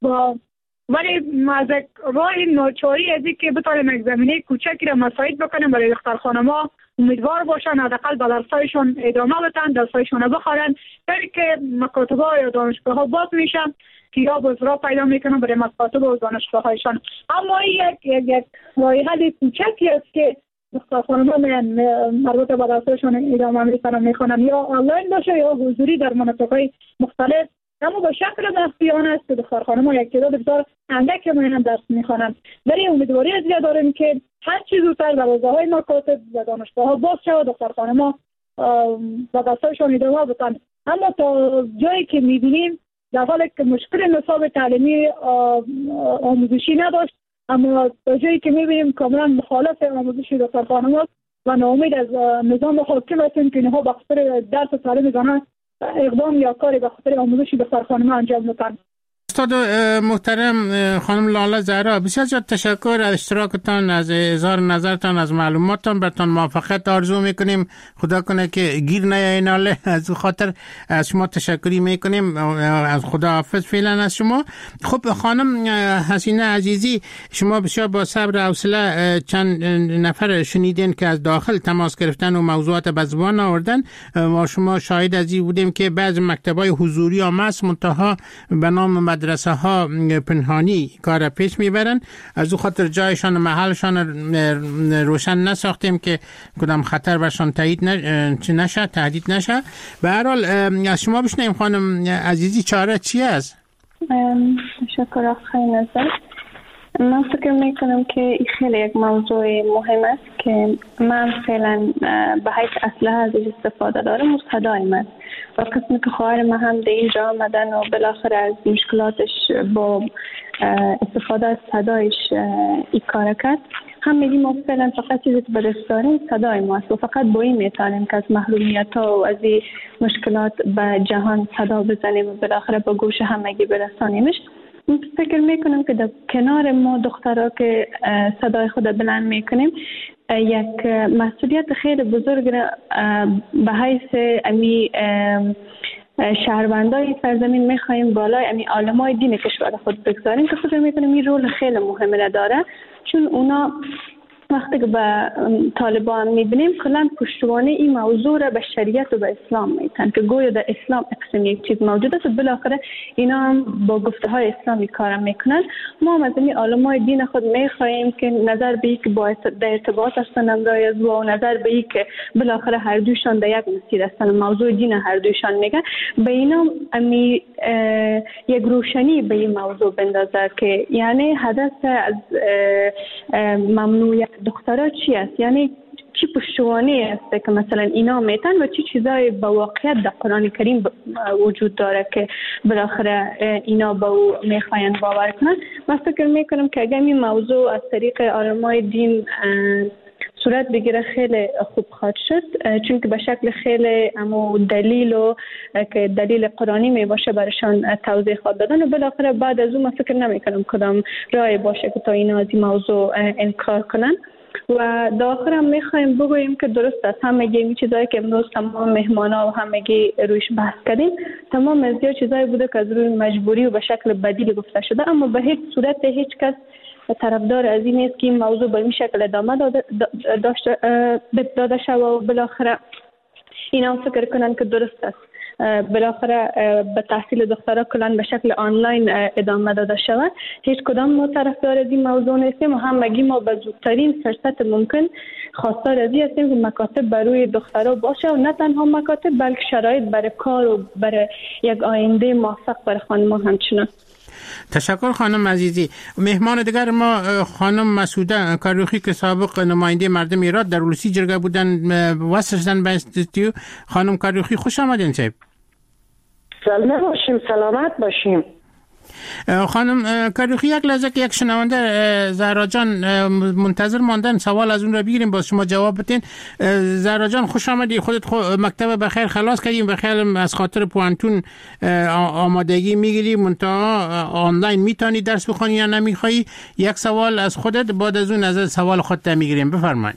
ولی از راه ناچاری از این که بتوانیم یک زمینه کوچکی را مساعد بکنیم برای دختر خانم‌ها امیدوار باشن، حداقل به درسایشون ادامه بدن، درسایشون را بخوانند، طوری که مکاتب‌ها یا دانشگاه‌ها باز میشن که یا بازار پیدا میکنن برای مکاتب و دانشگاه‌هایشان. اما یک راه حل کوچکی است که دختر خانم‌ها مربوط به درسایشون ادامه میکنن یا آنلاین باشه یا حضوری در مناطق‌های مختلف، اما با شکل مخفیانه است که دختر خانم‌ها یک تعداد بسیار اندک میان درس میخوانند. ولی امیدواری از این داریم که هر چیز زودتر دروازه‌های مکاتب و دانشگاه‌ها باز شود، دختر خانم‌ها با درسایشون ادامه بدن. اما تا جایی که می‌بینیم در حالی که مشکل نصاب تعلیمی آموزشی نداشت، اما تا جایی که می‌بینیم کاملا مخالف آموزش دختر خانم‌ها و ناامید از نظام حاکم هستیم که اینها به خاطر درس و تعلیم زنان اقدام یا کاری به خاطر آموزش دختر خانم‌ها انجام میدن. استاد محترم خانم لاله زهرا، بسیار تشکر از اشتراکتان، از اظهار نظرتان، از معلوماتتان. براتون موفقیت آرزو میکنیم. خدا کنه که گیر نیای ناله. از خاطر از شما تشکری میکنیم. از خدا حافظ فعلا از شما. خب خانم حسینه عزیزی، شما بسیار با صبر و حوصله چند نفر شنیدین که از داخل تماس گرفتن و موضوعات به زبان آوردن. ما شما شاهد از این بودیم که بعضی مکتب‌های حضوری هم هست، منتها به نام مدرسه ها پنهانی کار پیش میبرن. از او خاطر جایشان محلشان روشن نساختیم که کدام خطر برشان تهدید نشه. به هر حال از شما بشنیم خانم عزیزی، چاره چی است؟ تشکر آقای نظر. من فکر میکنم که این خیلی یک موضوع مهم است که من فعلا به حیث اسلحه ازش استفاده دارم و صدای من و قسمی که خواهر من هم در اینجا آمدن و بالاخره از مشکلاتش با استفاده از صدایش این کار کرد. هم میگیم ما فعلا فقط چیزی که به دست داریم صدای ما است و فقط با این میتونیم که از محرومیت ها و از این مشکلات به جهان صدا بزنیم و بالاخره با گوش همگی برسانیمش. فکر میکنم که در کنار ما دخترها که صدای خود بلند میکنیم یک مسئولیت خیلی بزرگ به حیث امی شهروندای سرزمین میخوایم بالای امی عالمای دین کشور خود بگذاریم که خود میکنیم این رول خیلی مهمه داره، چون اونا وقتی که به طالبان میبینیم کلان پشتوانه این موضوع را به شریعت و به اسلام میتن که گویا در اسلام اقسم یک چیز موجود است و بالاخره اینا هم با گفته های اسلامی کارم میکنن. ما هم از این علمای دین خود میخواهیم که نظر به این که با در ارتباط هستن امرای از و نظر به این که بالاخره هر دوشان در یک مسیر هستن، موضوع دین هر دوشان میگن، به اینا امی یک روشنی به این موضوع بندازه که یعنی هدف از ممنوعیت دخترها چی است، یعنی چی پشتوانه است که مثلا اینا میتن و چی چیزای با واقعیت در قرآن کریم وجود داره که بالاخره اینا با او میخواین باور کنن. من فکر میکنم که اگر این موضوع از طریق علمای دین صورت بگیره خیلی خوب خواهد شد، چون که به شکل خیلی دلیل و که دلیل قرآنی می باشه برشان توضیح خواهد دادن و بالاخره بعد از اون من فکر نمی کنم کدام رای باشه که تا اینا از این موضوع انکار کنن. و داخل هم میخوایم بگوییم که درست است همگی این چیزایی که امروز تمام مهمانا و همگی رویش بحث کردیم تمام از چیزایی بوده که از روی مجبوری و به شکل بدیل گفته شده، اما به هیچ صورت هیچ کس طرفدار از این نیست که این موضوع به این شکل ادامه داده شود و بالاخره اینا فکر کنن که درست است. بالاخره به تحصیل دخترها کلان به شکل آنلاین ادامه داده شود. هیچ کدام ما طرفدار از این موضوع نیستیم و همگی ما به زودترین فرصت ممکن خواستار از این هستیم که مکاتب برای دخترها باشه و نه تنها مکاتب بلکه شرایط برای کار و برای یک آینده موفق برای خانم‌ها همچنان. تشکر خانم عزیزی. مهمان دیگر ما خانم مسعوده کاروخی که سابق نماینده مردم ایران در ولسی جرگه بودن وصل شدن به استودیو. خانم کاروخی خوش آمدین. صاحب سلامت باشیم، سلامت باشیم. خانم کاروخی، یک لحظه که یک شنونده زهرا جان منتظر ماندن، سوال از اون رو بگیریم باز شما جواب بدین. زهرا جان خوش آمدی. خودت مکتب بخیر خلاص کردیم، بخیر از خاطر پوانتون آمادگی میگیری، منتها آنلاین میتونی درس بخونی یا نمیخوایی؟ یک سوال از خودت، بعد از اون از سوال خودت میگیریم. بفرمایید.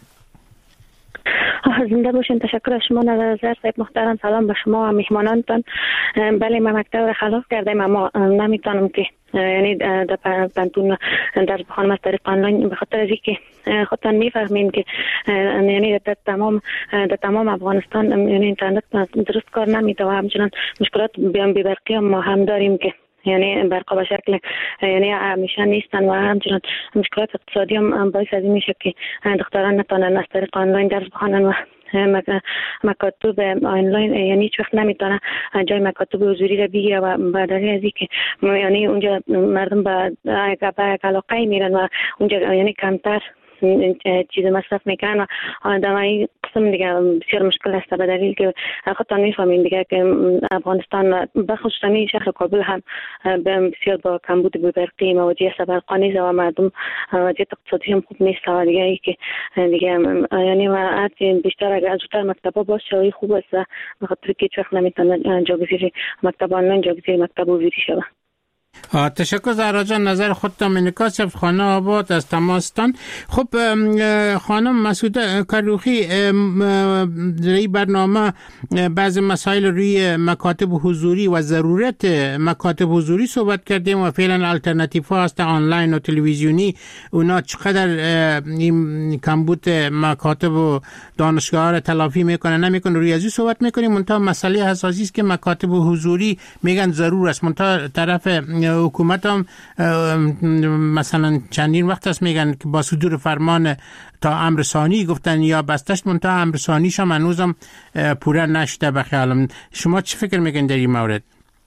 زنده باشین. تشکر از شما نظر صاحب محترم. سلام به شما و مهمانانتان. بله من مکتب را خلاص کردم اما نمیتونم که یعنی در پانتون درس بخوانم از طریق آنلاین، به خاطر از اینکه خودتان میفهمین که یعنی در تمام افغانستان یعنی اینترنت درست کار نمیده و همچنان مشکلات بی برقی هم ما هم داریم که یعنی برقا به شکل یعنی همیشه نیستن و همچنان مشکلات اقتصادی هم باعث از این میشه که دختران نتونن از طریق آنلاین درس بخوانن و مکاتب آنلاین یعنی هیچ وقت نمیتونه جای مکاتب حضوری را بگیره و بعد از اینکه یعنی اونجا مردم به علاقه میرن و اونجا یعنی کمتر چیز مصرف میکنن و در این قسم دیگه بسیار مشکل است، به دلیل که خودتان میفهمین دیگه که افغانستان بخصوص شهر کابل هم بسیار با کمبود برقی مواجه است، برقا نیست و مردم وضعیت اقتصادی هم خوب نیست و دیگه ای که دیگه یعنی ما بیشتر اگر زودتر مکتبا باشه خوب است، به خاطر که هیچ وقت نمیتونه جاگزین مکتب آنلاین جاگزین مکتب حضوری شود. تشکر زهرا جان، نظر خودتان انعکاس شد. خانه آباد از تماستان. خب خانم مسعوده کاروخی، در برنامه بعض مسائل روی مکاتب حضوری و ضرورت مکاتب حضوری صحبت کردیم و فعلا الٹرناتیو ها هست آنلاین و تلویزیونی، اونا چقدر این کمبود مکاتب و دانشگاه را تلافی میکنه نمیکنه، روی ازی صحبت میکنیم. منتها مسئله حساسی است که مکاتب حضوری میگن ضرور است، منتها طرف حکومت هم مثلا چندین وقت است میگن که با صدور فرمان تا امر ثانی گفتن یا بستش، منتها امر ثانیش هم هنوزم پوره نشده. به خیالم شما چی فکر میگن در این مورد؟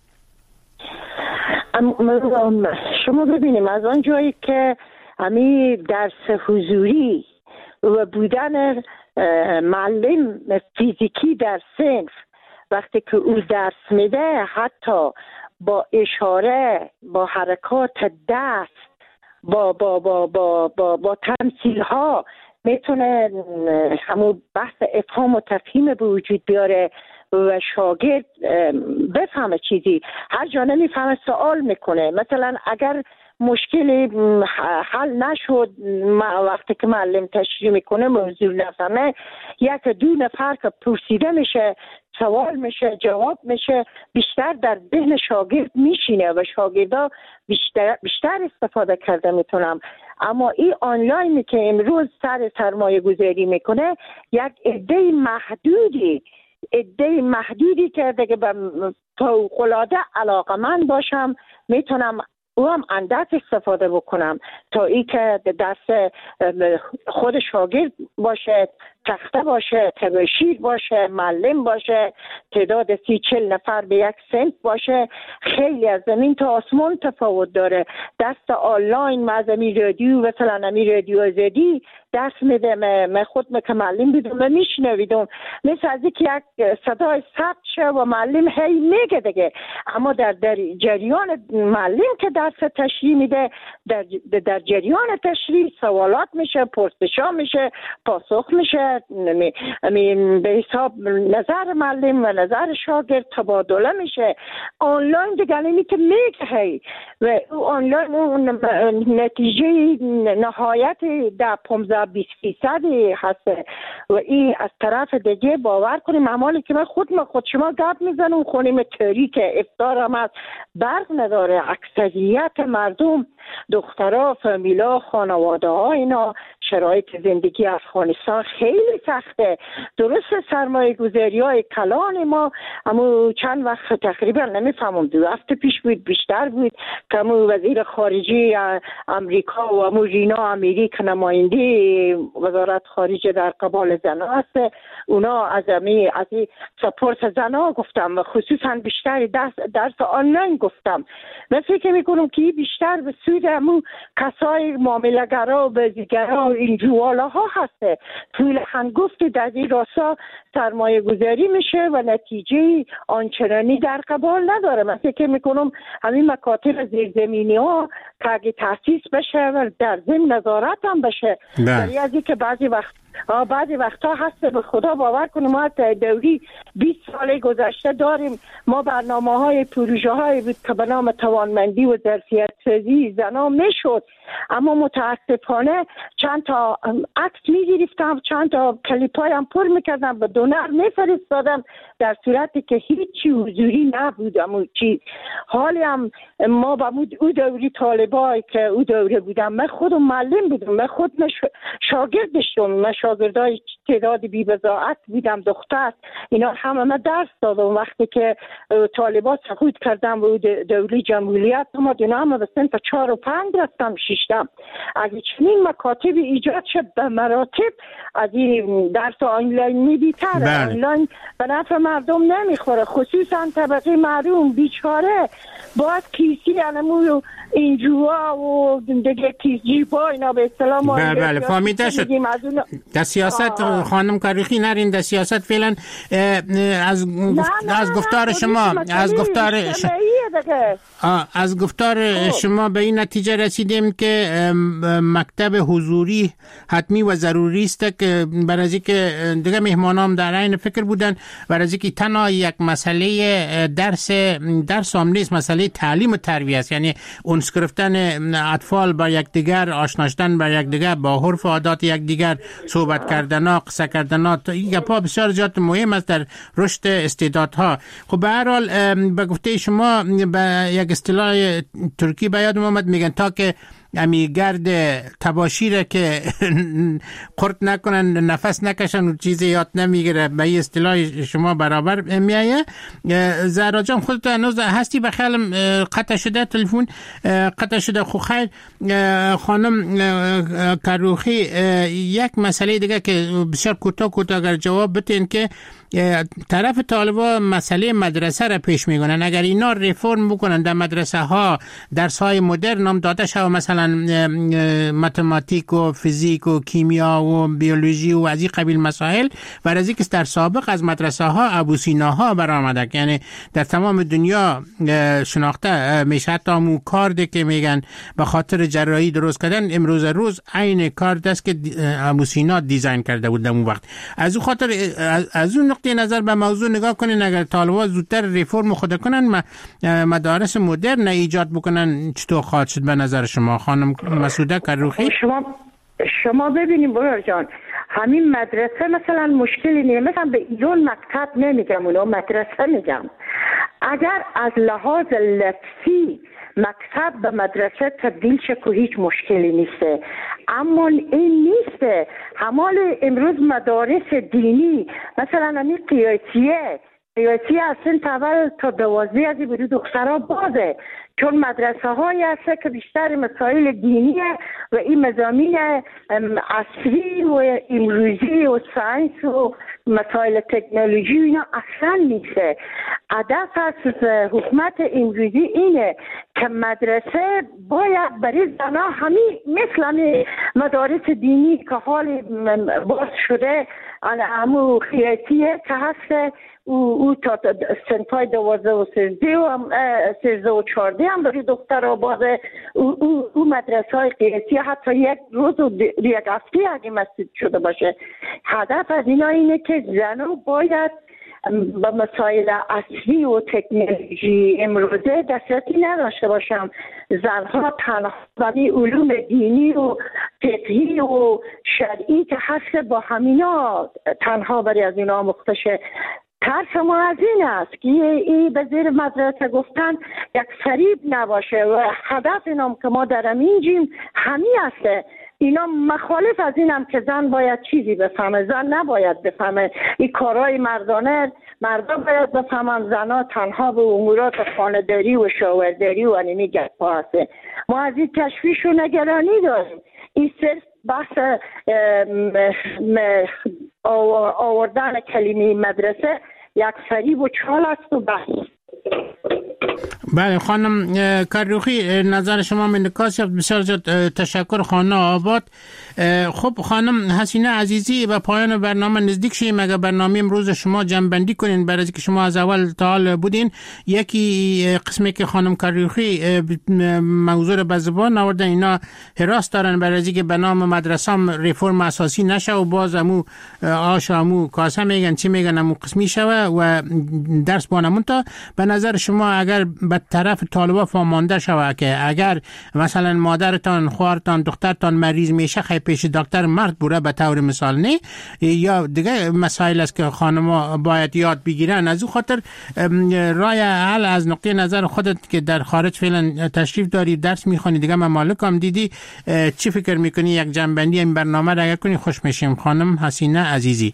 شما ببینیم از آن جایی که همی درس حضوری و بودن معلم فیزیکی در صنف وقتی که او درس میده حتی با اشاره، با حرکات دست، با تمثیل ها میتونه همون بحث افهام و تفهیم به وجود بیاره و شاگرد بفهمه چیزی. هر جا نمیفهمه سوال میکنه. مثلا اگر مشکلی حل نشد وقتی که معلم تشریح میکنه موضوع نفهمه، یک دو نفر که پرسیده میشه، سوال میشه، جواب میشه، بیشتر در ذهن شاگرد میشینه و شاگردا بیشتر استفاده کرده میتونم. اما این آنلاینی که امروز سرمایه گذاری میکنه یک عده محدودی که دیگه به فوق‌العاده علاقه‌مند باشم میتونم او هم اندک استفاده بکنم تا ای که درس خود شاگرد باشه، تخته باشه، تبشیر باشه، معلم باشه، تعداد 30-40 نفر به یک صنف باشه. خیلی از زمین تا آسمان تفاوت داره. دست آنلاین مزمی رادیو مثلا امی رادیو آزادی درس میده، من خود که معلم بیدم و میشنویدم مثل از یک صدای ثبت شه و معلم هی میگه دیگه، اما در جریان معلم که درس تشریح میده در جریان تشریح سوالات میشه، پرسشا میشه، پاسخ میشه، به حساب نظر معلم و نظر شاگرد تبادله میشه. آنلاین دیگه اینی که میگه و آنلاین اون نتیجه نهایت در 15-20% هست و این از طرف دیگه باور کنیم عمالی که من خود شما گپ میزنم خونیم تاریک افطار هم از برق نداره. اکثریت مردم دخترها، فامیلا، خانواده ها اینا شرایط زندگی افغانستان خیلی سخته. درست سرمایه گذاری های کلان ما اما چند وقت تقریبا نمیفهمم 2 هفته پیش بود بیشتر بود که وزیر خارجه امریکا و رینا امیری که نماینده وزارت خارجه در قبال زنا هست، اونا از سپورت زنا گفتم، خصوصا بیشتر درس آنلاین گفتم. من فکر میکنم که بیشتر به سود همون کسای معامله‌گرا و بازیگرا و این جوالاها هسته. طول هنگفت در این راستا سرمایه گذاری میشه و نتیجه آنچنانی در قبال نداره. من فکر میکنم همین مکاتب زیرزمینی ها که اگه تاسیس بشه و در ضمن نظارت هم بشه، ولی از اینکه بعضی وقتا هست به خدا باور کنیم ما دوری 20 سال گذشته داریم، ما برنامه های پروژه های بود که به نام توانمندی و ظرفیت سازی زنا میشد، اما متاسفانه چند تا عکس میگرفتم، چند تا کلیپای هم پر میکردم و دونر میفرستادم در صورتی که هیچی حضوری نبود. اما چیز حالی هم ما با او دوری طالبایی که او دوره بودم، من خودم معلم بودم، من خود شاگردشم، من شاگردای تعداد بی بضاعت بودم، دختر اینا همه من درس دادم. وقتی که طالبات سقوط کردم و دوری جمهوریت ما دونم به سنت 4 و 5 رفتم 6م. اگه چنین مکاتب ایجاد شد به مراتب از این درس آنلاین میدیتر، آنلاین به نفع مردم نمیخوره، خصوصا طبقه محروم بیچاره باید کیسی انمو اینجوا و دیگه کیس جیبا اینا به اصطلاح ما بله فهمیده شد. در سیاست خانم کاروخی نرین، در سیاست فعلا از گفتار شما از گفتار شما به این نتیجه رسیدیم که مکتب حضوری حتمی و ضروری است، که برای از اینکه دیگه مهمانام در این فکر بودن، برای از اینکه تنها یک مسئله درس هم نیست، مسئله تعلیم و تربیت است، یعنی انس گرفتن اطفال با یکدیگر، آشنا شدن با یکدیگر، با عرف و عادات یکدیگر، صحبت کردن، قصه کردن، این گپا بسیار زیاد مهم است در رشد استعدادها. خب به هر حال به گفته شما به یک اصطلاح ترکی به یادم اومد، میگن تا که امی گرد تباشیره که قرط نکنن، نفس نکشن و چیزی یاد نمیگیره، به این اصطلاح شما برابر میایه. زهرا جان خودت هنوز هستی؟ بخیال قطع شده تلفن، قطع شده. خو خیر خانم کاروخی، یک مسئله دیگه که بسیار کوتاه اگر جواب بتین که طرف طالبا مسئله مدرسه را پیش میگنن، اگر اینا ریفرم بکنن در مدرسه ها درس های مدرن هم داده شد، مثلا متماتیک و فیزیک و کیمیا و بیولوژی و از این قبیل مسائل، و از اینکه در سابق از مدرسه ها ابوسینا ها برآمده، یعنی در تمام دنیا شناخته میشه، حتی همون کارد که میگن به خاطر جراحی درست کردن امروز روز عین کارد است که ابوسینا دیزاین کرده بود در اون وقت. از اون خاطر از اون نقطه نظر به موضوع نگاه کنین، اگر طالبان زودتر ریفرم خود کنن، مدارس مدرن ایجاد بکنن، چطور خواهد شد به نظر شما خانم مسعوده کاروخی؟ شما ببینیم برای جان، همین مدرسه مثلا مشکلی نیست، مثلا به ایران مکتب نمیگم، اونا مدرسه میگم. اگر از لحاظ لفظی مکتب به مدرسه تبدیل شه که هیچ مشکلی نیسته، اما این نیسته. همال امروز مدارس دینی مثلا همین قیاسیه از سن اول تا 12 از این دخترها بازه، چون مدرسه هایی هست که بیشتر مسائل دینیه و این مضامین عصری و امروزی و ساینس و مسائل تکنولوژی اینا اصلا نیسته. هدف از حکومت امروزی اینه که مدرسه باید برای زنها همین مثل مدارس دینی که حال باز شده همون خیاتیه که هست او تا سنفای 12 و 13 و 14 هم برای دختر ها بازه. او مدرسه های قیاسی حتی یک روز و یک هفته اگه مسجد شده باشه. هدف از اینا اینه که زنها باید با مسائل اصلی و تکنولوژی امروزه دسترسی نداشته باشم. زنها تنها با علوم دینی و فقهی و شرعی که هست با همینا تنها برای از اینا مختشه. ترس ما از این است که این به زیر مدرسه گفتن یک فریب نباشه و هدف اینم که ما در امینجیم همین است اینا مخالف از اینم که زن باید چیزی بفهمه، زن نباید بفهمه. این کارهای مردانه مردا باید بفهمن، زنها تنها به امورات خانه‌داری و شوهرداری و اینی گپا هسته. ما از این تشویش و نگرانی داریم. این صرف بحث آوردن کلمه مدرسه یک فریب و چال است و بحث. بله خانم کروخی، نظر شما من نکاس یافت. بسیار تشکر خانه آباد. خب خانم حسینه عزیزی، به پایان برنامه نزدیک شیم. اگر برنامه امروز شما جمع‌بندی کنین برای اینکه شما از اول تا حال بودین، یکی قسمی که خانم کروخی موضوع رو به زبان آوردن، اینا حراس دارن برای اینکه به نام مدرسه‌ام ریفرم اساسی نشه و باز امو آشامو کاسه میگن چی میگن امو قسمی شوه و درس بانمون. تا به نظر شما اگر به طرف طالبا فهمانده شوه که اگر مثلا مادرتان، خواهرتان، دخترتان مریض میشه خیلی پیش دکتر مرد بوده به طور مثال، نه یا دیگه مسائل است که خانم‌ها باید یاد بگیرن، از اون خاطر راه حل از نقطه نظر خودت که در خارج فعلا تشریف داری، درس میخوانی، دیگه ممالک هم دیدی، چی فکر میکنی یک جنبندی این برنامه را اگر کنی خوش میشیم؟ خانم حسینه عزیزی.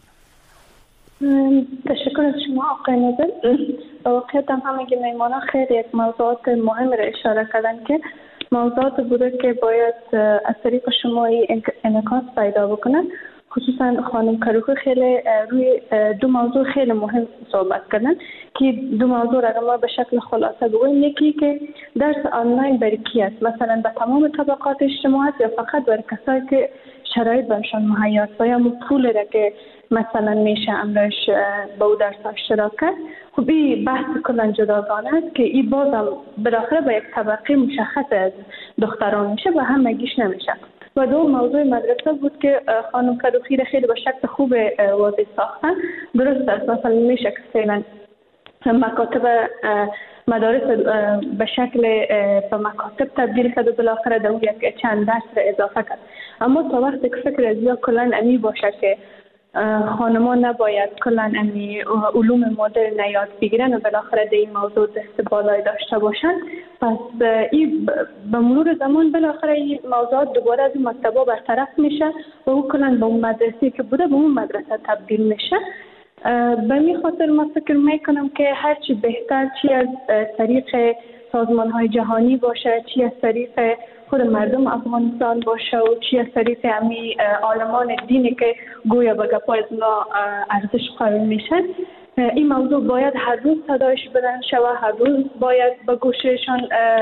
تشکر از شما آقای ناظر. واقعیت هم همه میمانا خیلی یک موضوعات مهم را اشاره کردن که موضوعات بوده که باید از طریق شما انعکاس پیدا بکنن. خصوصا خانم کروخی خیلی روی دو موضوع خیلی مهم صحبت کردن که دو موضوع را ما به شکل خلاصه بگویم. یکی که درس آنلاین برای کی است؟ مثلا به تمام طبقات اجتماعی یا فقط برای کسایی که شرایط برشان مهیا است و یا پول را که مثلا میشه امرش با او درس اشتراک کرد؟ خب این بحث کلا جداگانه است که این بازم بالاخره با یک طبقه مشخص از دختران میشه و همگیش نمیشه. و دو موضوع مدرسه بود که خانم کروخی را خیلی به شکل خوب واضح ساختن. درست است، مثلا میشه که فعلا مکاتب مدارس به شکل به مکاتب تبدیل کرد و بالاخره در یک چند درس را اضافه کرد، اما تا وقتی که فکر از یا کلا امی باشه که خانما نباید کلا امی علوم مدرن یاد بگیرن و بالاخره در این موضوع دست بالای داشته باشن، پس این به مرور زمان بالاخره این موضوعات دوباره از این مکتبا برطرف میشه و او کلا به اون مدرسه که بوده به اون مدرسه تبدیل میشه. به می خاطر ما فکر میکنم که هرچی بهتر، چی از طریق سازمان های جهانی باشه، چی از طریق خود مردم افغانستان باشه و چی از طریق امی عالمان دینی که گویا به گپای اونا ارزش قائل میشن، این موضوع باید هر روز صدایش بلند شوه، هر روز باید به گوششان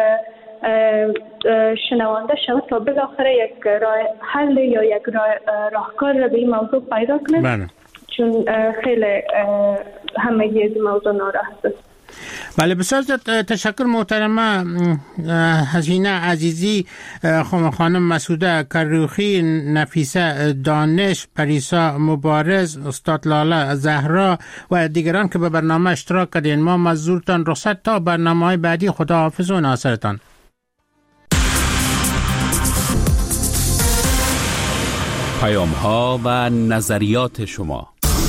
شنوانده شود تا بالاخره یک راه حل یا یک راهکار را به این موضوع پیدا کنه. چون خیلی همگی از موضوع ناراحت است. بله بسیار تشکر محترمه حسینه عزیزی، خانم مسعوده کروخی، نفیسه دانش، پریسا مبارز، استاد لاله زهرا و دیگران که به برنامه اشتراک کردین. ما مزورتان رخصت تا برنامه‌های بعدی. خدا حافظ و ناصرتان. پیام‌ها و نظریات شما.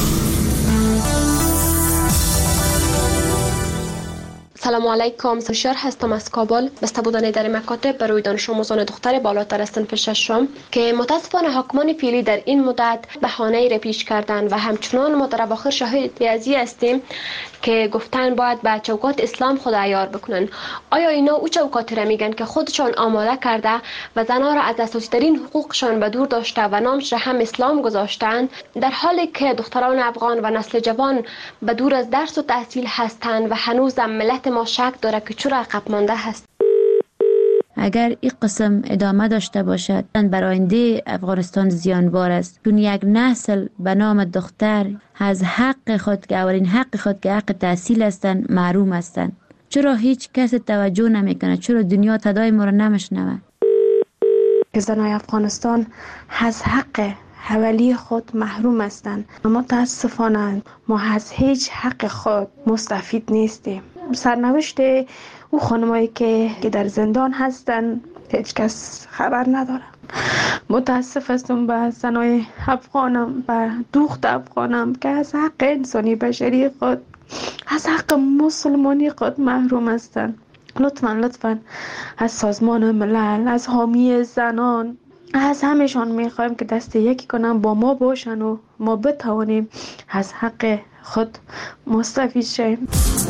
سلام علیکم، سوشار هستم از کابل. بسته بودن در مکاتب برای دانش آموزان دختر بالاتر از صنف ششم که متاسفانه حاکمان فعلی در این مدت بهانه‌ای را پیش کردند و همچنان ما در اواخر شاهد ازی هستیم که گفتن باید به چوکات اسلام خود عیار بکنن. آیا اینا او چوکاتی را میگن که خودشان آماده کرده و زنها را از اساسی ترین حقوقشان به دور داشته و نامش را هم اسلام گذاشتند، در حالی که دختران افغان و نسل جوان به دور از درس و تحصیل هستند و هنوز ملت ما شک داره که چرا عقب مانده هست. اگر این قسم ادامه داشته باشد برای آینده افغانستان زیانبار است، چون یک نسل به نام دختر از حق خود که اولین حق خود که حق تحصیل هستند محروم هستند. چرا هیچ کس توجه نمیکنه؟ چرا دنیا صدای ما را نمیشنوه؟ زنای افغانستان از حق حوالی خود محروم هستند. اما متاسفانه ما از هیچ حق خود مستفید نیستیم. سرنوشت او خانمایی که در زندان هستن هیچ کس خبر نداره. متاسف هستم به زنای افغانم، به دختر افغانم که از حق انسانی بشری خود، از حق مسلمانی خود محروم هستند. لطفاً از سازمان ملل، از حامی زنان، از همشان میخوایم که دست یکی کنن، با ما باشن و ما بتوانیم از حق خود مستفید شیم.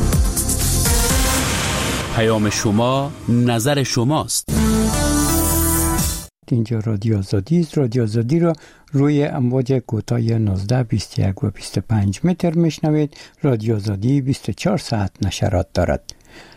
پیام شما نظر شماست. اینجا رادیو آزادی است. رادیو آزادی را روی امواج کوتاه 19، 21 و 25 متر میشنوید. رادیو آزادی 24 ساعت نشرات دارد.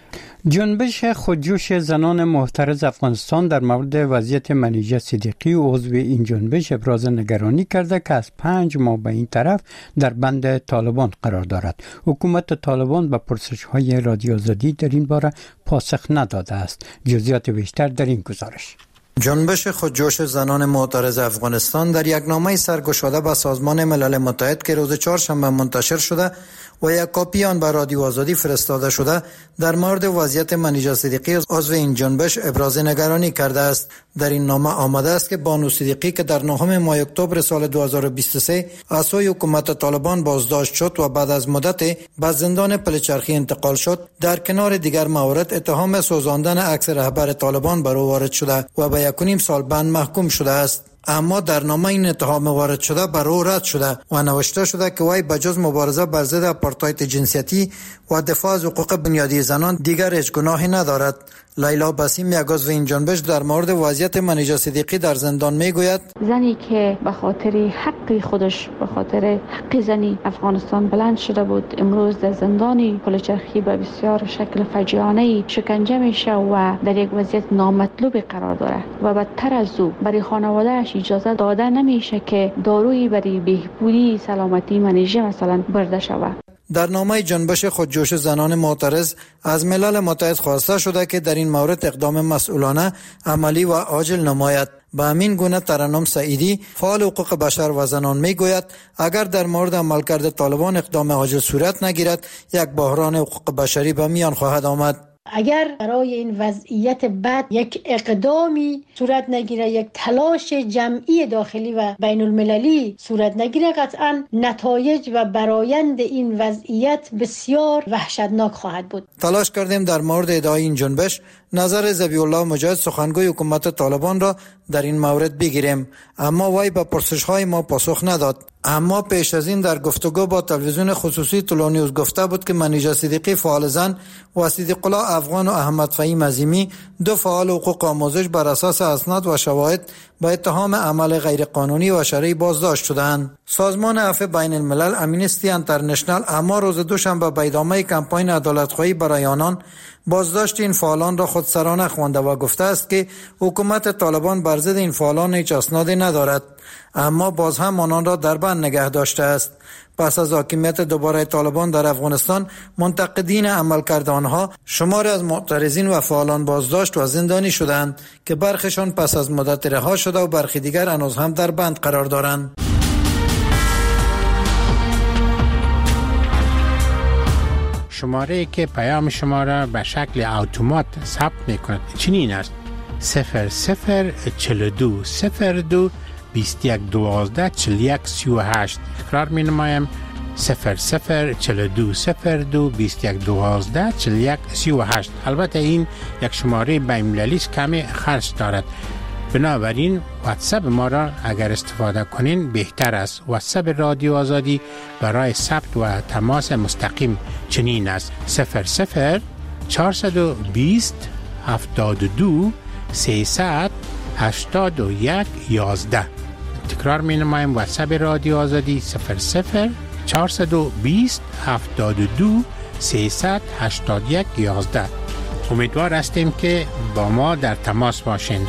جنبش خودجوش زنان معترض افغانستان در مورد وضعیت منیژه صدیقی و عضو این جنبش ابراز نگرانی کرده که از 5 ماه به این طرف در بند طالبان قرار دارد. حکومت طالبان به پرسش‌های رادیو آزادی در این باره پاسخ نداده است. جزئیات بیشتر در این گزارش. جنبش خودجوش زنان معترض افغانستان در یک نامه سرگشاده به سازمان ملل متحد که روز چهارشنبه منتشر شده و یک کاپی آن به رادیو آزادی فرستاده شده در مورد وضعیت منیژه صدیقی عضو این جنبش ابراز نگرانی کرده است. در این نامه آمده است که بانو صدیقی که در 9 ماه اکتبر سال 2023 از سوی حکومت طالبان بازداشت شد و بعد از مدت به زندان پلچرخی انتقال شد، در کنار دیگر موارد اتهام سوزاندن عکس رهبر طالبان بر او وارد شده و به 1.5 سال بند محکوم شده است. اما در نامه این اتهام وارد شده بر او رد شده و نوشته شده که وی بجز مبارزه بر ضد آپارتاید جنسیتی و دفاع از حقوق بنیادی زنان دیگر هیچ گناهی ندارد. لیلا بسیم، یک عضو این جنبش، در مورد وضعیت منیژه صدیقی در زندان میگوید: زنی که به خاطر حق خودش، به خاطر حق زنی افغانستان بلند شده بود، امروز در زندان پلچرخی به بسیار شکل فجیعانه شکنجه میشه و در یک وضعیت نامطلوب قرار داره و بدتر از او برای خانواده‌اش اجازه داده نمیشه که دارویی برای بهبودی سلامتی منیژه مثلا برده شود. در نامه جنبش خودجوش زنان معترض از ملل متحد خواسته شده که در این مورد اقدام مسئولانه، عملی و عاجل نماید. به همین گونه ترنم سعیدی، فعال حقوق بشر و زنان میگوید اگر در مورد عملکرد طالبان اقدام عاجل صورت نگیرد، یک بحران حقوق بشری به میان خواهد آمد. اگر برای این وضعیت بد یک اقدامی صورت نگیره، یک تلاش جمعی داخلی و بین المللی صورت نگیره، قطعا نتایج و برآیند این وضعیت بسیار وحشتناک خواهد بود. تلاش کردیم در مورد ادعای این جنبش نظر ذبیح الله مجاهد، سخنگوی حکومت طالبان را در این مورد بگیریم، اما وی به پرسش‌های ما پاسخ نداد. اما پیش از این در گفتگو با تلویزیون خصوصی طلوع نیوز گفته بود که منیژه صدیقی فعال زن و صدیق الله افغان و احمد فهیم عظیمی، دو فعال حقوق آموزش، بر اساس اسناد و شواهد به اتهام عمل غیرقانونی و شرعی بازداشت شدند. سازمان عفو بین الملل امنیستی انترنشنال اما روز دوشنبه به ادامه کمپاین عدالت‌خواهی برای آنان بازداشت این فعالان را خودسرانه خوانده و گفته است که حکومت طالبان بر ضد این فعالان هیچ اسنادی ندارد، اما باز هم آنان را در بند نگه داشته است. پس از حاکمیت دوباره طالبان در افغانستان، منتقدین عملکرد آنها شماری از معترضین و فعالان بازداشت و زندانی شدند که برخیشان پس از مدت رها شده و برخی دیگر هنوز هم در بند قرار دارند. شماره که پیام شما را به شکل اتومات ثبت می‌کند چنین است: 0042 02 21 12 41 38. تکرار می‌نمایم: 0042 02 21 12 41 38. البته این یک شماره بین‌المللی است، کمی خرج دارد، بنابراین واتساپ ما را اگر استفاده کنین بهتر است. واتساپ رادیو آزادی برای ثبت و تماس مستقیم چنین است: 00 420 72 300 81 11. تکرار می نمایم: واتساپ رادیو آزادی 00 420 72 300 81 11. امیدوار هستیم که با ما در تماس باشین.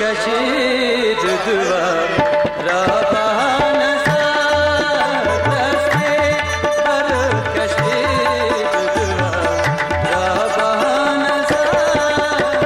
کشید دوام را بهانه زد دستی بر کشید دوام را بهانه زد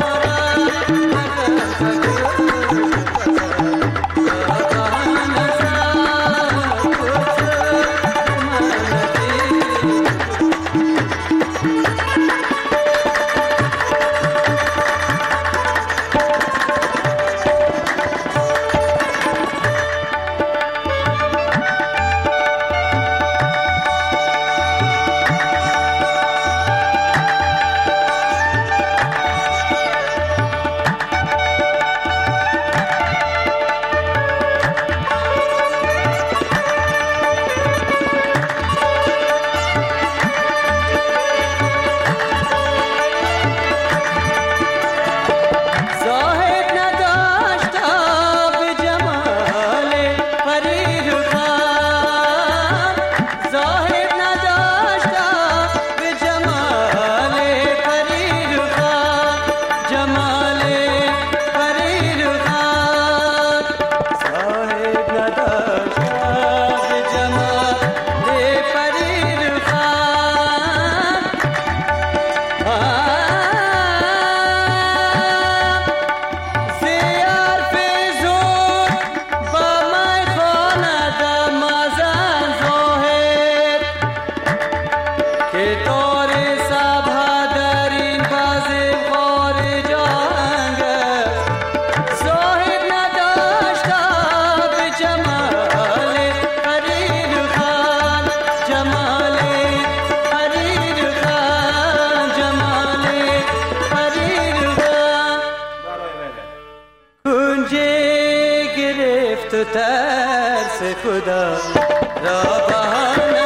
ترس خدا را بهانه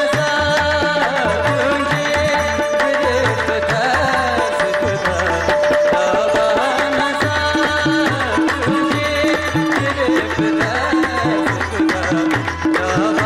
زد گنجی گرفت ترس خدا را بهانه زد گنجی گرفت ترس خدا را